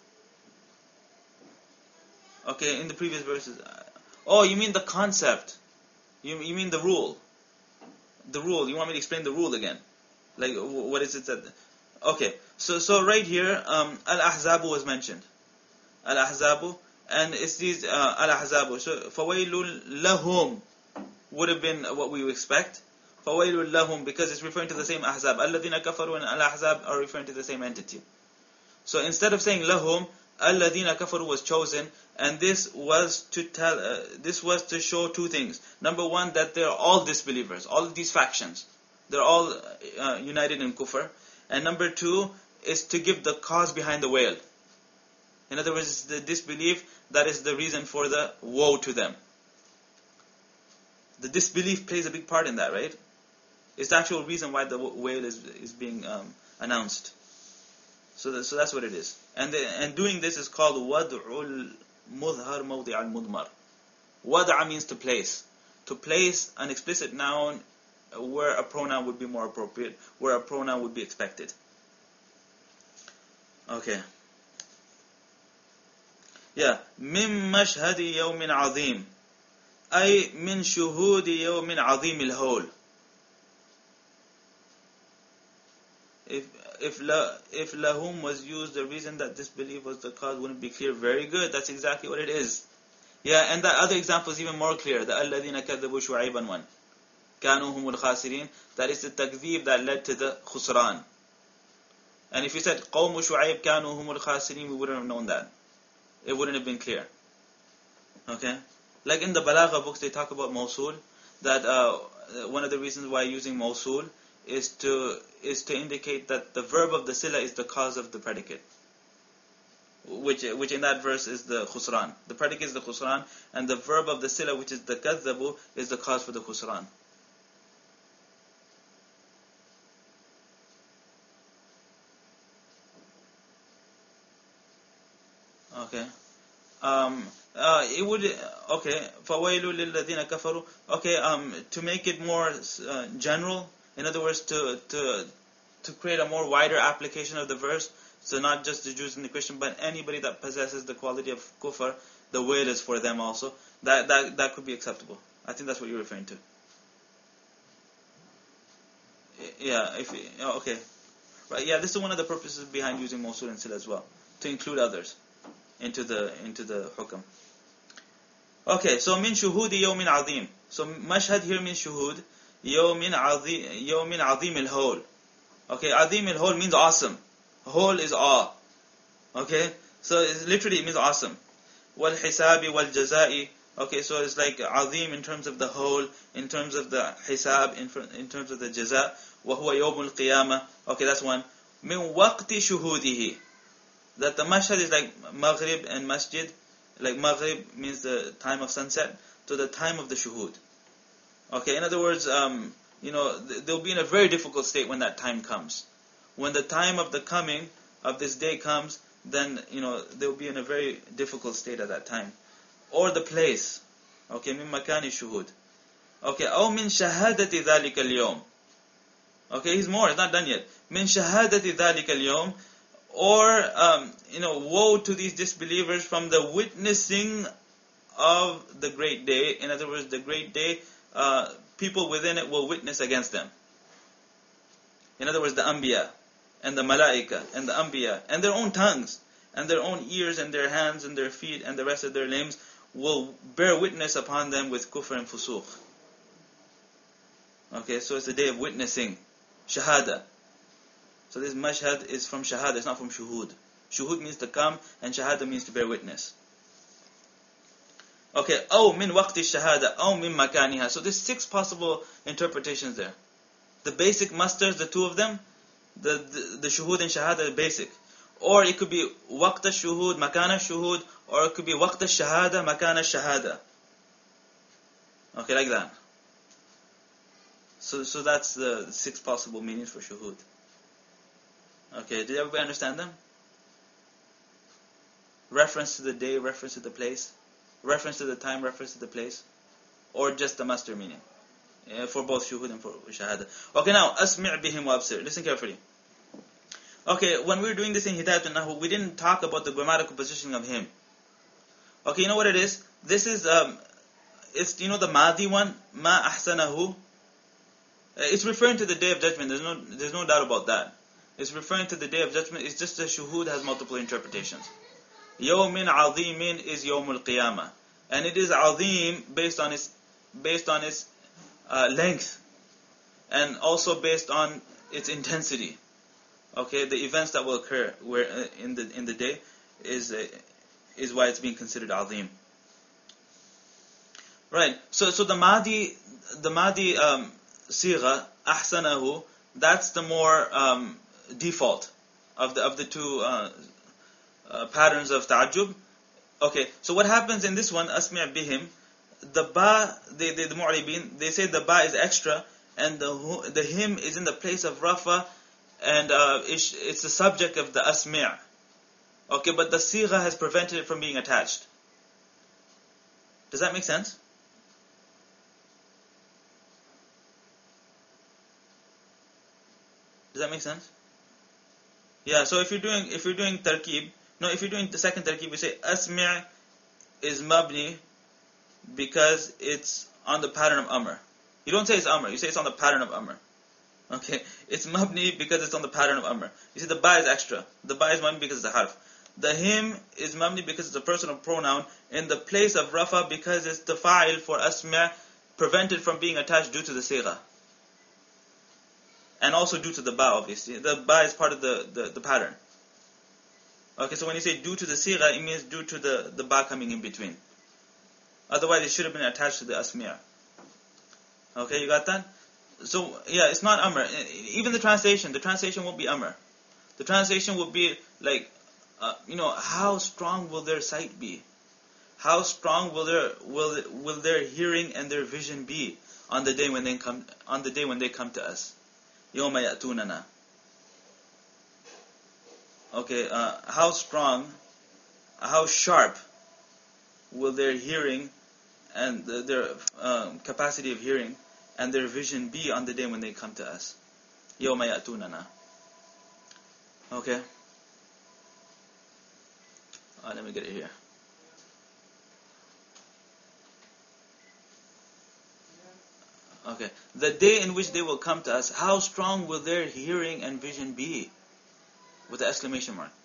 Okay, in the previous verses. Oh, you mean the concept. You, you mean the rule. the rule. You want me to explain the rule again? Like, what is it that... Okay, so so right here, um, Al-Ahzabu was mentioned. Al-Ahzabu, and it's these uh, Al-Ahzabu. So, فَوَيْلٌ لَهُمْ would have been what we would expect. فَوَيْلٌ لَهُمْ, because it's referring to the same Ahzab. الَّذِينَ كَفَرُوا and Al-Ahzab are referring to the same entity. So instead of saying lahum, alladhina kafaru was chosen, and this was to tell, uh, this was to show two things. Number one, that they are all disbelievers, all of these factions, they're all uh, united in kufr. And number two is to give the cause behind the wail. In other words, the disbelief that is the reason for the woe to them. The disbelief plays a big part in that, right? It's the actual reason why the wail is is being um, announced. So, that, so that's what it is. And the, and doing this is called wad'ul mudhar mawdi' al mudmar. Wad'a means to place. To place an explicit noun where a pronoun would be more appropriate, where a pronoun would be expected. Okay. Yeah. Min mashhadi yawmin azim. Ay min shuhudi yawmin azim al-hawl. If if la if lahum was used, the reason that disbelief was the cause wouldn't be clear. Very good. That's exactly what it is. Yeah, and that other example is even more clear. The alladhina kadhabu shu'ayban one. Kanu humul khasirin. That is the takdhib that led to the khusran. And if you said qawmu shu'ayb kanu humul khasirin, we wouldn't have known that. It wouldn't have been clear. Okay? Like in the balagha books, they talk about mawsul, that uh, one of the reasons why using mawsul is to is to indicate that the verb of the sila is the cause of the predicate, which which in that verse is the khusran. The predicate is the khusran, and the verb of the sila, which is the kadhabu, is the cause for the khusran. Okay. Um, uh, it would okay. فَوَيْلُ لِلَّذِينَ كَفَرُوا. Okay. Um, to make it more uh, general. In other words, to to to create a more wider application of the verse, so not just the Jews and the Christians, but anybody that possesses the quality of kufr, the wail is for them also. That that that could be acceptable. I think that's what you're referring to. Yeah. If okay, right. Yeah. This is one of the purposes behind using Mawsul and Sila as well, to include others into the into the hukam. Okay. So min shuhudi yawmin azim. So mashhad here means shuhud. Yawmin azim, yawmin azim al-hawl. Okay, azim al-hawl means awesome. Hawl is awe. Okay, so it literally it means awesome. Wal hisabi wal jazai. Okay, so it's like azim in terms of the hawl, in terms of the hisab, in, in terms of the jaza. Wa huwa yawm al-qiyamah. Okay, that's one. Min waqti shuhudihi. That the mashhad is like maghrib and masjid. Like maghrib means the time of sunset, to the time of the shuhud. Okay, in other words, um, you know, they'll be in a very difficult state when that time comes. When the time of the coming of this day comes, then, you know, they'll be in a very difficult state at that time. Or the place. Okay, min makani shuhud. Okay, أو min shahadati ذلك اليوم. Okay, he's more, it's not done yet. Min shahadati ذلك اليوم. Or, um, you know, woe to these disbelievers from the witnessing of the great day. In other words, the great day, Uh, people within it will witness against them. In other words, the Anbiya, and the Malaika, and the Anbiya, and their own tongues, and their own ears, and their hands, and their feet, and the rest of their limbs will bear witness upon them with kufr and fusuq. Okay, so it's the day of witnessing. Shahada. So this mashhad is from shahada, it's not from shuhud. Shuhud means to come, and shahada means to bear witness. Okay, أو من وقت الشهادة أو من مكانها. So there's six possible interpretations there. The basic musters, the two of them, the the, the shuhud and shahada are basic. Or it could be وقت الشهود مكان الشهود, or it could be وقت الشهادة مكان الشهادة. Okay, like that. So so that's the six possible meanings for shuhud. Okay, did everybody understand them? Reference to the day, reference to the place. Reference to the time, reference to the place, or just the master meaning, yeah, for both shuhud and for shahada. Okay, now asmi' bihim wa absir. Listen carefully. Okay, when we were doing this in Hidayat al-Nahu, we didn't talk about the grammatical positioning of him. Okay, you know what it is? This is um, it's you know the madi one, ma ahsanahu. It's referring to the Day of Judgment. There's no, there's no doubt about that. It's referring to the Day of Judgment. It's just the shuhud has multiple interpretations. Yawmin Azimin is Yawmul Qiyamah, and it is Azim based on its based on its uh, length, and also based on its intensity. Okay, the events that will occur where uh, in the in the day is uh, is why it's being considered Azim. Right. So so the Madi the Madi um, Sigha Ahsanahu, that's the more um, default of the of the two uh, uh, patterns of ta'ajjub. Okay, so what happens in this one, Asmi' bihim, the ba, they, they, the mu'ribin, they say the ba is extra, and the the him is in the place of rafa, and uh, it's, it's the subject of the asmi'. Okay, but the sigha has prevented it from being attached. Does that make sense? Does that make sense? Yeah. So if you're doing if you're doing tarkib, no, if you're doing the second tarkib, we say asmi' is mabni because it's on the pattern of amr. You don't say it's amr. You say it's on the pattern of amr. Okay, it's mabni because it's on the pattern of amr. You see, the ba is extra. The ba is mabni because it's a harf. The him is mabni because it's a personal pronoun in the place of rafa because it's the fa'il for asmi' prevented from being attached due to the sigha. And also due to the ba, obviously. The ba is part of the, the, the pattern. Okay, so when you say due to the sigha, it means due to the, the ba coming in between. Otherwise, it should have been attached to the asmi'. Okay, you got that? So, yeah, it's not amr. Even the translation, the translation won't be amr. The translation will be like, uh, you know, how strong will their sight be? How strong will their will will their hearing and their vision be on the day when they come on the day when they come to us? Yawma ya'tunana. Okay, uh, how strong, how sharp will their hearing and the, their um, capacity of hearing and their vision be on the day when they come to us? Yawma ya'tunana. Okay. Uh, let me get it here. Okay. The day in which they will come to us, how strong will their hearing and vision be? With the exclamation mark.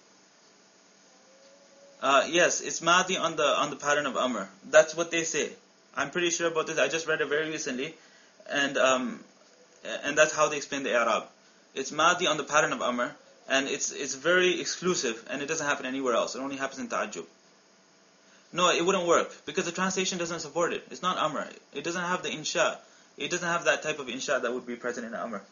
Uh, yes, it's Madi on the on the pattern of Amr. That's what they say. I'm pretty sure about this. I just read it very recently, and um, and that's how they explain the i'rab. It's Madi on the pattern of Amr, and it's it's very exclusive, and it doesn't happen anywhere else. It only happens in Ta'ajjub. No, it wouldn't work because the translation doesn't support it. It's not Amr. It doesn't have the insha. It doesn't have that type of insha that would be present in Amr.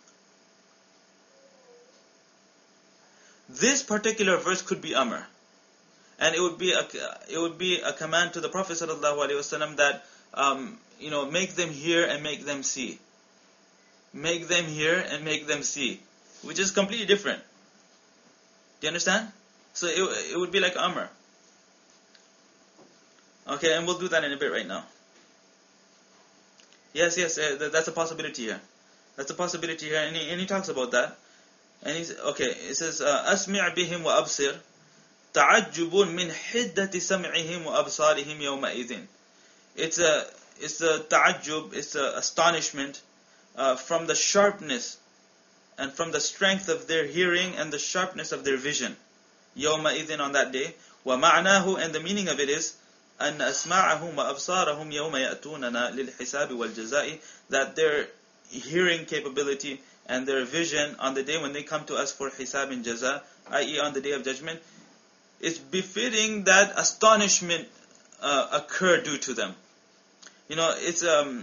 This particular verse could be Amr, and it would be a it would be a command to the Prophet sallallahu alaihi wasallam that um, you know make them hear and make them see, make them hear and make them see, which is completely different. Do you understand? So it it would be like Amr. Okay, and we'll do that in a bit right now. Yes, yes, uh, that's a possibility here. That's a possibility here, and he, and he talks about that. And he's okay. It says, "Asmi' bihim wa absir, ta'ajjubun min hiddati sam'ihim wa absarihim yawma idhin." It's a, it's a ta'ajjub, it's a astonishment uh, from the sharpness and from the strength of their hearing and the sharpness of their vision. Yawma idhin, on that day. Wa ma'nahu, and the meaning of it is, أن أسماعهم وأبصارهم يوم يأتوننا للحساب والجزاء, that their hearing capability and their vision on the day when they come to us for hisab and jaza, that is on the day of judgment, is befitting that astonishment uh, occur due to them. You know, it's um,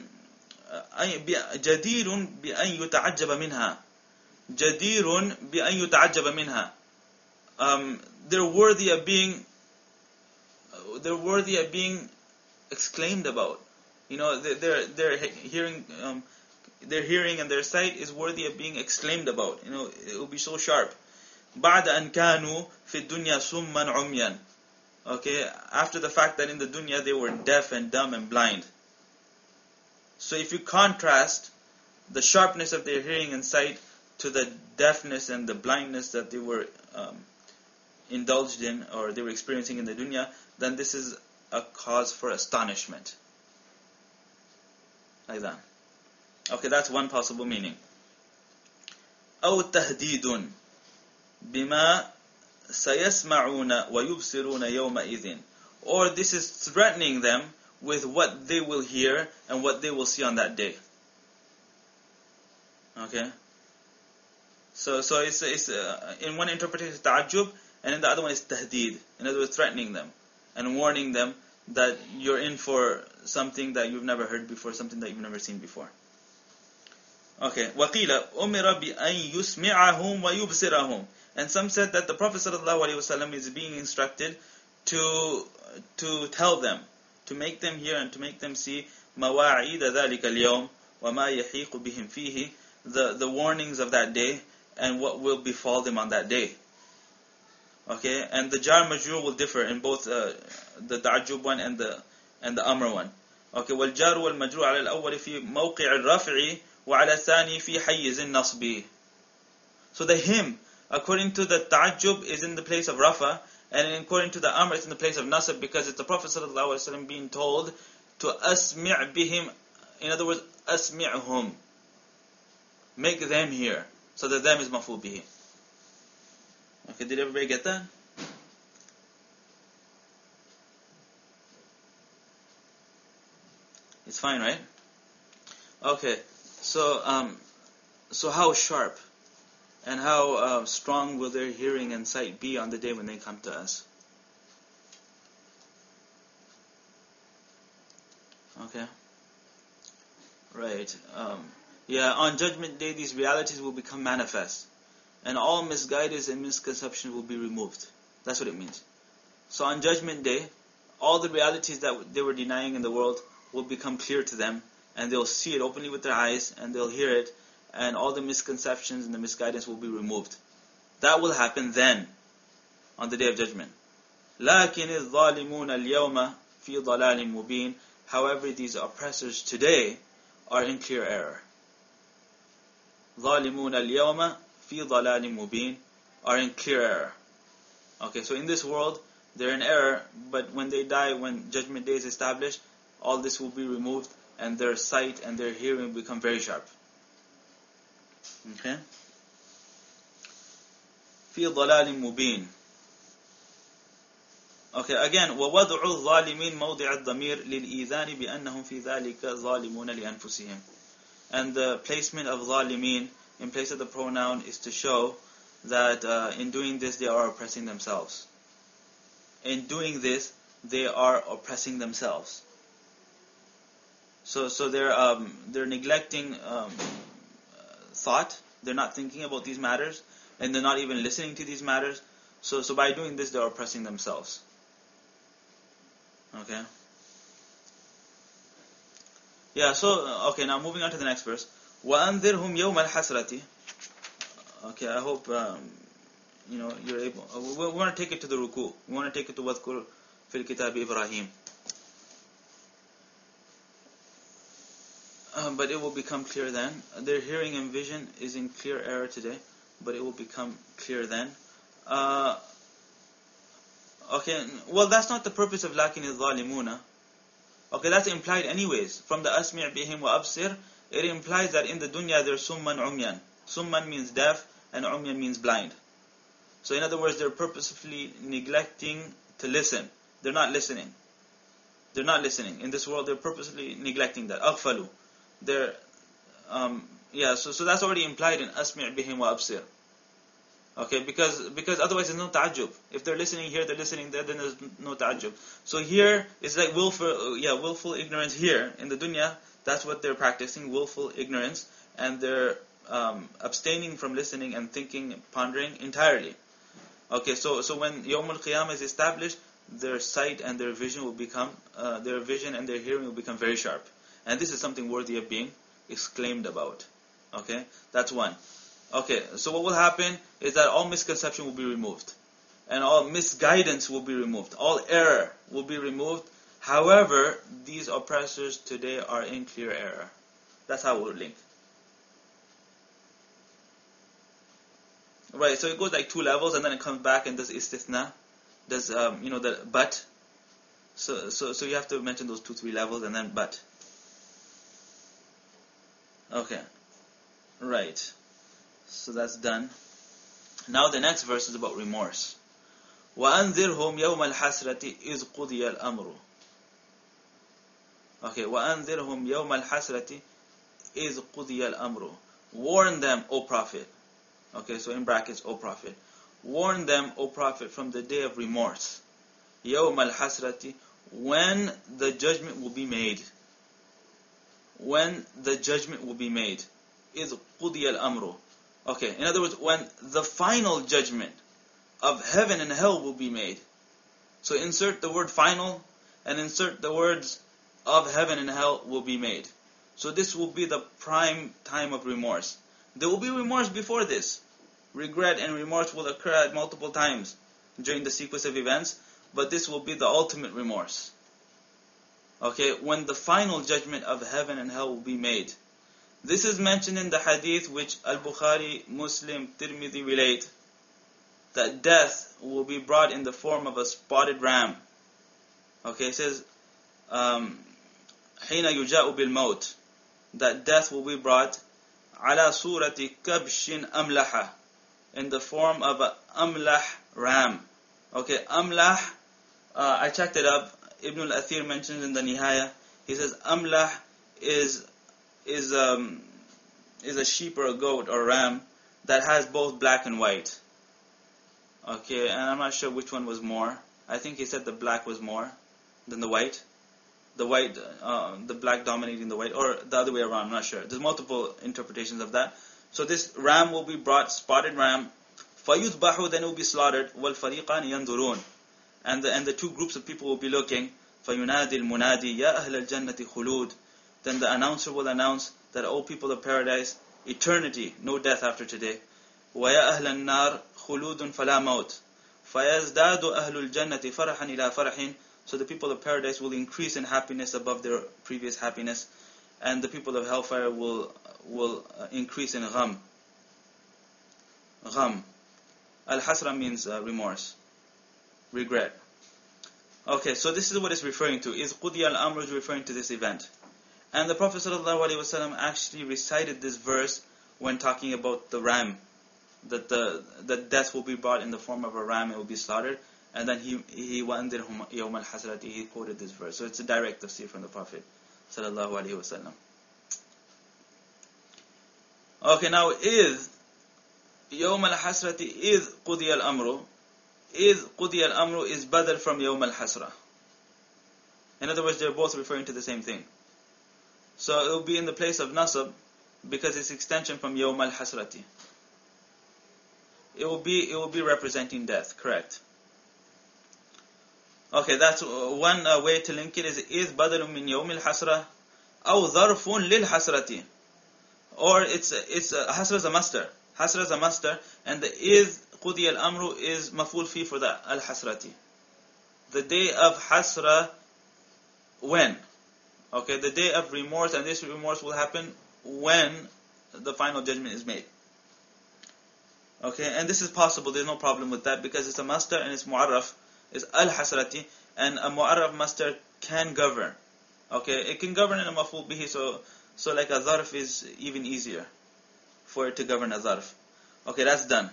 جدير بأن يتعجب منها. جدير بأن يتعجب منها. Um, they're worthy of being they're worthy of being exclaimed about. You know, their their hearing, um, their hearing and their sight is worthy of being exclaimed about. You know, it will be so sharp. بعد أن كانوا في الدنيا سُمًّا عُمْيًا. Okay, after the fact that in the dunya they were deaf and dumb and blind. So if you contrast the sharpness of their hearing and sight to the deafness and the blindness that they were um, indulged in or they were experiencing in the dunya, then this is a cause for astonishment. Like that. Okay, that's one possible meaning. أو تهديد بما سيسمعون ويبصرون يومئذ. Or this is threatening them with what they will hear and what they will see on that day. Okay? So so it's, it's uh, in one interpretation it's ta'ajjub, and in the other one is tahdeed. In other words, threatening them and warning them that you're in for something that you've never heard before, something that you've never seen before. Okay. وَقِيلَ أُمِرَ بِأَن يُسْمِعَهُمْ وَيُبْصِرَهُم. And some said that the Prophet ﷺ is being instructed to to tell them, to make them hear and to make them see مَوَاعِيدَ ذَلِكَ الْيَوْمِ وَمَا يَحِيقُ بِهِمْ فِيهِ, the, the warnings of that day and what will befall them on that day. Okay, and the jar majrur will differ in both uh, the ta'ajjub one and the and the amr one. Okay, والجار والمجرور على الأول في موقع الرفع وعلى الثاني في حيز النصب. So the him, according to the ta'ajjub, is in the place of rafa, and according to the amr, it's in the place of nasab, because it's the Prophet ﷺ being told to asmi' bihim. In other words, asmi'hum, make them hear. So the them is maf'ul bihi. Okay, did everybody get that? It's fine, right? Okay, so um, so how sharp and how uh, strong will their hearing and sight be on the day when they come to us? Okay, right. Um, yeah, on Judgment Day, these realities will become manifest, and all misguidance and misconception will be removed. That's what it means. So on Judgment Day, all the realities that they were denying in the world will become clear to them, and they'll see it openly with their eyes, and they'll hear it, and all the misconceptions and the misguidance will be removed. That will happen then, on the Day of Judgment. لَكِنِ الظَّالِمُونَ الْيَوْمَ فِي ضَلَالٍ مُبِينٍ. However, these oppressors today are in clear error. ظَالِمُونَ الْيَوْمَ فِي ضَلَالٍ مُبِينٍ, are in clear error. Okay, so in this world, they're in error, but when they die, when Judgment Day is established, all this will be removed, and their sight and their hearing will become very sharp. Okay? فِي ضَلَالٍ مُبِينٍ. Okay, again, وَوَضْعُ الظَّالِمِينَ مَوْضِعَ الضَّمِيرِ لِلْإِيذَانِ بِأَنَّهُمْ فِي ذَلِكَ ظَالِمُونَ لِأَنفُسِهِمْ. And the placement of ظَالِمِين in place of the pronoun is to show that uh, in doing this they are oppressing themselves. In doing this, they are oppressing themselves. So, so they're um, they're neglecting um, thought. They're not thinking about these matters, and they're not even listening to these matters. So, so by doing this, they're oppressing themselves. Okay. Yeah. So, okay. Now moving on to the next verse. وَأَنذِرْهُمْ يَوْمَ الْحَسْرَةِ. Okay. I hope um, you know you're able. Uh, we, we want to take it to the ruku. We want to take it to وَذْكُرْ فِي الْكِتَابِ إِبْرَاهِيمَ. Um, but it will become clear then. Their hearing and vision is in clear error today, but it will become clear then. Uh, okay, well that's not the purpose of لَكِنِ الظَّالِمُونَ. Okay, that's implied anyways. From the أَسْمِعْ بِهِمْ وَأَبْصِرْ, it implies that in the dunya they're summan umyan. Summan means deaf, and umyan means blind. So in other words, they're purposefully neglecting to listen. They're not listening. They're not listening. In this world, they're purposefully neglecting that. أغفلوا. They're, um, yeah, so, so that's already implied in أسمع بهم وأبصر. Okay, because because otherwise there's no ta'ajjub. If they're listening here, they're listening there, then there's no ta'ajjub. So here, it's like willful, yeah, willful ignorance here. In the dunya, that's what they're practicing, willful ignorance, and they're um, abstaining from listening and thinking, pondering entirely. Okay, so so when Yawm al-Qiyamah is established, their sight and their vision will become, uh, their vision and their hearing will become very sharp. And this is something worthy of being exclaimed about. Okay, that's one. Okay, so what will happen is that all misconception will be removed, and all misguidance will be removed, all error will be removed. However, these oppressors today are in clear error. That's how it will link. Right, so it goes like two levels, and then it comes back and does istithna, does um, you know the but. So so so you have to mention those two three levels, and then but. Okay. Right. So that's done. Now the next verse is about remorse. وَأَنذِرْهُمْ يَوْمَ الْحَسْرَةِ إِذْ قُضِيَ الْأَمْرُ. Okay, وَأَنذِرْهُمْ يَوْمَ الْحَسْرَةِ إِذْ قُضِيَ الْأَمْرُ. Warn them, O Prophet. Okay, so in brackets, O Prophet. Warn them, O Prophet, from the day of remorse. يَوْمَ الْحَسْرَةِ, when the judgment will be made. When the judgment will be made. إِذْ قُضِيَ الْأَمْرُ. Okay, in other words, when the final judgment of heaven and hell will be made. So insert the word final and insert the words of heaven and hell will be made. So this will be the prime time of remorse. There will be remorse before this. Regret and remorse will occur at multiple times during the sequence of events, but this will be the ultimate remorse. Okay, when the final judgment of heaven and hell will be made. This is mentioned in the hadith which Al-Bukhari, Muslim, Tirmidhi relate, that death will be brought in the form of a spotted ram. Okay, it says, um, حين يجاء بالموت, that death will be brought على صورة كبش أملح, in the form of an amlah ram. Okay, amlah, uh, I checked it up. Ibn al-Athir mentions in the Nihaya, he says amlah is is um is a sheep or a goat or ram that has both black and white. Okay, and I'm not sure which one was more. I think he said the black was more than the white. The white, uh, the black dominating the white, or the other way around, I'm not sure. There's multiple interpretations of that. So this ram will be brought, spotted ram, فَيُذْبَحُ, then it will be slaughtered, وَالْفَرِيقَانِ يَنْظُرُونَ, and the, and the two groups of people will be looking, فَيُنَادِي الْمُنَادِي يَا أَهْلَ الْجَنَّةِ خُلُودٍ, then the announcer will announce that, O people of paradise, eternity, no death after today. وَيَا أَهْلَ النَّارِ خُلُودٌ فَلَا مَوْتٍ فَيَزْدَادُ أَهْلُ الْجَنَّةِ فَرَحًا إِلَى فَرَحٍ, so the people of paradise will increase in happiness above their previous happiness, and the people of hellfire will will uh, increase in gham. Gham. Al-hasra means uh, remorse, regret. Okay, so this is what it's referring to. Is Qudi al-Amr is referring to this event. And the Prophet ﷺ actually recited this verse when talking about the ram, that the that death will be brought in the form of a ram, it will be slaughtered. And then he he وَأَنذِرْهُمْ يَوْمَ الْحَسْرَةِ, he quoted this verse. So it's a direct tafsir from the Prophet sallallahu alaihi wasallam. Okay, now is يَوْمَ الْحَسْرَةِ is قُضِيَ الْأَمْرُ. Is قُضِيَ الْأَمْرُ is badal from يَوْمَ الْحَسْرَةِ. In other words, they're both referring to the same thing. So it will be in the place of nasab because it's extension from يَوْمَ الْحَسْرَةِ. It will be it will be representing death, correct? Okay, that's one uh, way to link it is is badalun min yawm al-hasra aw dharfun lil hasrati, or it's it's uh, hasra is a master, hasra is a master, and the is qudi al-amru is maful fi for the al-hasrati. The day of hasra, when? Okay, the day of remorse, and this remorse will happen when the final judgment is made. Okay, and this is possible, there's no problem with that because it's a master and it's mu'arraf. Is al-hasrati, and a mu'arraf master can govern. Okay, it can govern in a maf'ul bihi, so so like a zarf is even easier for it to govern a zarf. Okay, that's done.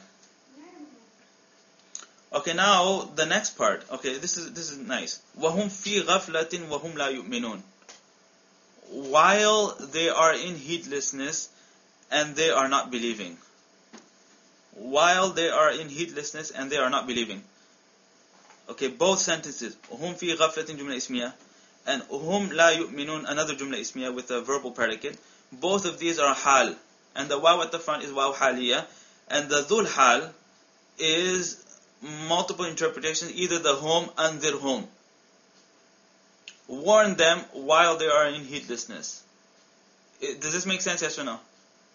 Okay, now the next part. Okay, this is this is nice. وَهُمْ فِي غَفْلَةٍ وَهُمْ لَا يُؤْمِنُونَ. While they are in heedlessness and they are not believing. While they are in heedlessness and they are not believing. Okay, both sentences. هُمْ فِي غَفْلَةٍ جُمْلَةٍ إِسْمِيَةٍ, and هُمْ لَا يُؤْمِنُونَ, another jumla ismiyah with a verbal predicate. Both of these are hal, and the waw at the front is waw haliyah, and the dhul hal is multiple interpretations, either the hum and their hum. Warn them while they are in heedlessness. Does this make sense, yes or no?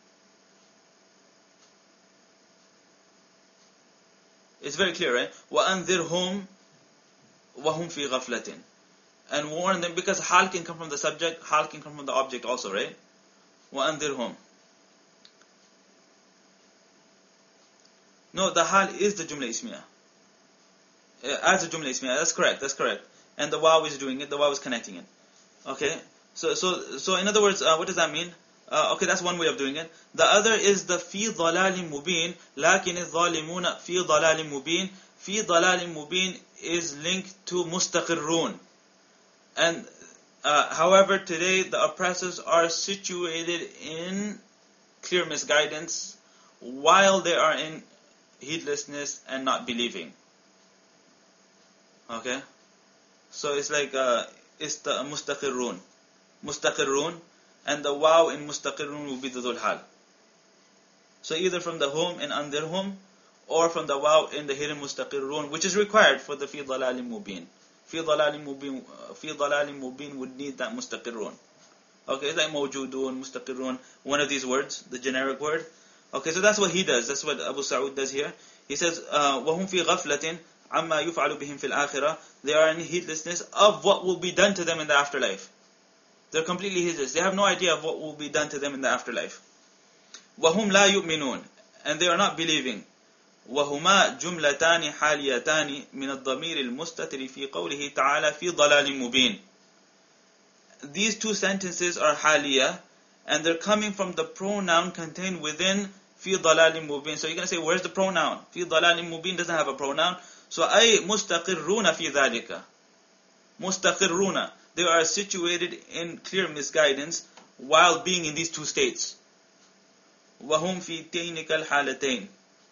It's very clear, right? وَأَنذِرْهُمْ وَهُمْ فِي غَفْلَةٍ, and warn them, because hal can come from the subject, hal can come from the object also, right? وَأَنذِرْهُمْ. No, the hal is the jumla ismiyah. As a jumla ismiyah, that's correct, that's correct. And the waw is doing it, the waw is connecting it. Okay? So, so, so in other words, uh, what does that mean? Uh, okay, that's one way of doing it. The other is the fi ضلال مبين لكن الظالمون في ضلال مبين. في ضلال مبين is linked to مستقرون. And uh, however, today the oppressors are situated in clear misguidance while they are in heedlessness and not believing. Okay? So it's like, uh, it's the mustaqirrun. Mustaqirrun, and the waw in mustaqirrun will be the dhul hal. So either from the hum in andirhum, or from the waw in the hidden mustaqirrun, which is required for the fi dhalalim mubin. Fi dhalalim mubin, fi dhalalim mubin would need that mustaqirrun. Okay, it's like mawjudun, mustaqirrun, one of these words, the generic word. Okay, so that's what he does. That's what Abu Sa'ud does here. He says, uh, وَهُمْ فِي غَفْلَةٍ عَمَّا يُفْعَلُ بِهِمْ فِي الْآخِرَةِ. They are in heedlessness of what will be done to them in the afterlife. They're completely heedless. They have no idea of what will be done to them in the afterlife. وَهُمْ لَا يُؤْمِنُونَ. And they are not believing. وَهُمَا جُمْلَتَانِ حَالِيَتَانِ مِنَ الضَّمِيرِ الْمُسْتَتِرِ فِي قَوْلِهِ تَعَالَى فِي ضَلَالٍ مُبِينٍ. These two sentences are haliyah, and they're coming from the pronoun contained within fi dalalin mubin. So you're going to say, where's the pronoun? Fi dalalin mubin doesn't have a pronoun. So ay mustaqirruna fi dhalika. Mustaqirruna. They are situated in clear misguidance while being in these two states. وَهُمْ فِي تَيْنِكَ الْحَالَتَيْنِ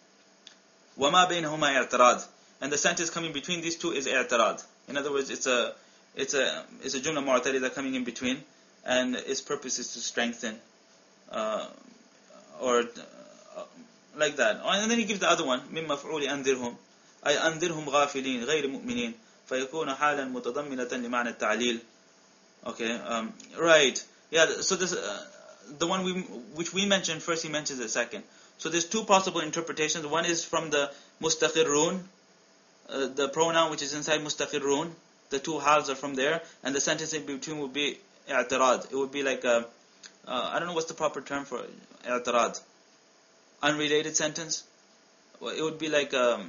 وَمَا بَيْنَهُمَا اعْتِرَاض. And the sentence coming between these two is i'tirad. In other words, it's a it's a it's a jumla mu'tarida coming in between, and its purpose is to strengthen, uh, or uh, like that. And then he gives the other one, مِن مَفْعُولِ أَنذِرْهُمْ أي أنذرهم غافلين غير مؤمنين فيكون حالا متضمنة لمعنى التعليل. Okay, um, right. Yeah, so this, uh, the one we, which we mentioned first, he mentions it second. So there's two possible interpretations. One is from the mustaqirrun, uh, the pronoun which is inside mustaqirrun. The two hals are from there, and the sentence in between would be i'tirad. It would be like a, uh, I don't know what's the proper term for i'tirad. Unrelated sentence. Well, it would be like um,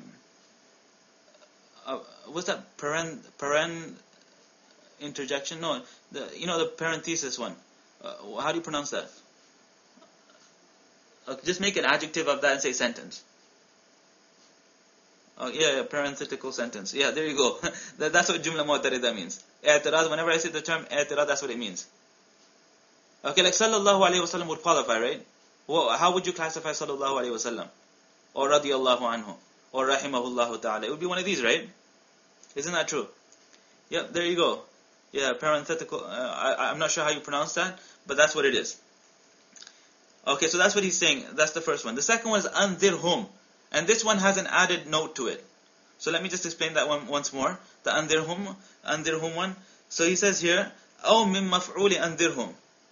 uh, what's that paren paren interjection? No, the you know the parenthesis one. Uh, how do you pronounce that? Uh, just make an adjective of that and say sentence. Oh, yeah, yeah, parenthetical sentence. Yeah, there you go. that, that's what jumla mu'tarida means. I'tirad, whenever I say the term i'tirad, that's what it means. Okay, like sallallahu alayhi wa sallam would qualify, right? Well, how would you classify sallallahu alayhi wa sallam? Or radiyallahu anhu? Or rahimahullahu ta'ala? It would be one of these, right? Isn't that true? Yeah, there you go. Yeah, parenthetical. Uh, I, I'm not sure how you pronounce that, but that's what it is. Okay, so that's what he's saying. That's the first one. The second one is anzirhum. And this one has an added note to it. So let me just explain that one once more. The andirhum, andirhum one. So he says here, أو من مفعول أنذرهم.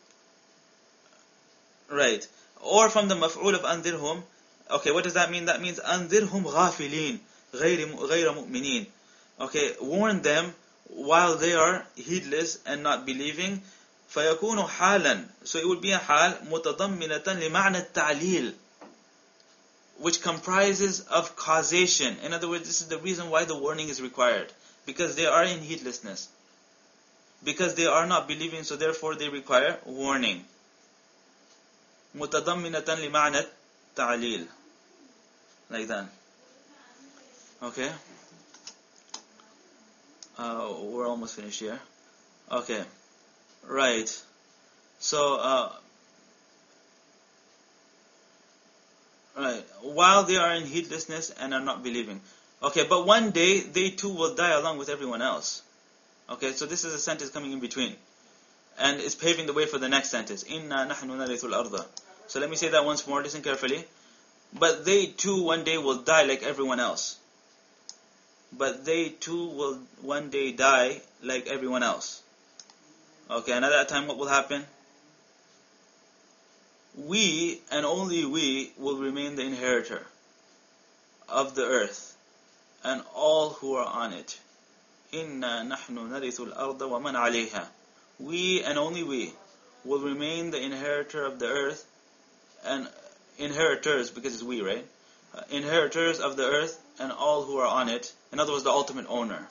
Right. Or from the maf'ul of andirhum. Okay, what does that mean? That means أنذرهم غافلين غير غير مؤمنين. Okay, warn them while they are heedless and not believing. فيكون حالا. So it would be a حال متضمنة لمعنى التعليل, which comprises of causation. In other words, this is the reason why the warning is required. Because they are in heedlessness. Because they are not believing, so therefore they require warning. مُتَضَمِّنَةً لِمَعْنَى التَّعْلِيل. Like that. Okay. Uh, we're almost finished here. Okay. Right. So, uh, right. While they are in heedlessness and are not believing. Okay, but one day they too will die along with everyone else. Okay, so this is a sentence coming in between. And it's paving the way for the next sentence. إِنَّا نَحْنُ نَرِثُ الْأَرْضَ. So let me say that once more, listen carefully. But they too one day will die like everyone else. But they too will one day die like everyone else. Okay, and at that time what will happen? We, and only we, will remain the inheritor of the earth and all who are on it. إِنَّا نَحْنُ نَرِثُ الْأَرْضَ وَمَنْ عَلَيْهَا. We, and only we, will remain the inheritor of the earth, and inheritors, because it's we, right? Uh, inheritors of the earth and all who are on it. In other words, the ultimate owner.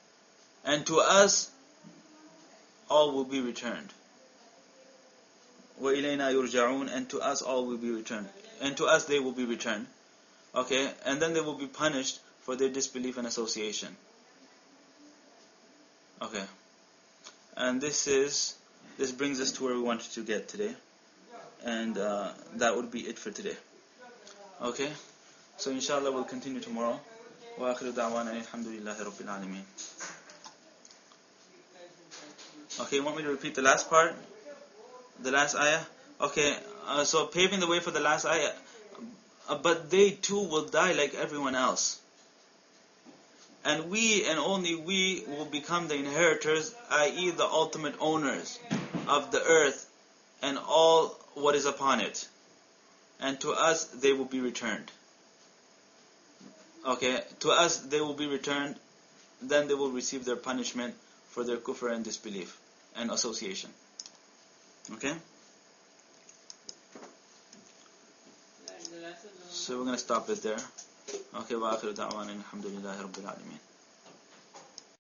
And to us, all will be returned. وَإِلَيْنَا يُرْجَعُونَ, and to us all will be returned. And to us they will be returned. Okay, and then they will be punished for their disbelief and association. Okay, and this is this brings us to where we wanted to get today, and uh, that would be it for today. Okay, so inshallah we'll continue tomorrow. وآخر دعوانا الحمد لله رب العالمين. Okay, you want me to repeat the last part? The last ayah? Okay, uh, so paving the way for the last ayah. Uh, but they too will die like everyone else. And we, and only we, will become the inheritors, that is the ultimate owners of the earth and all what is upon it. And to us they will be returned. Okay, to us they will be returned, then they will receive their punishment for their kufr and disbelief and association. Okay? So we're going to stop it there. Okay, wa akhiru da'wana alhamdulillahi rabbil alameen.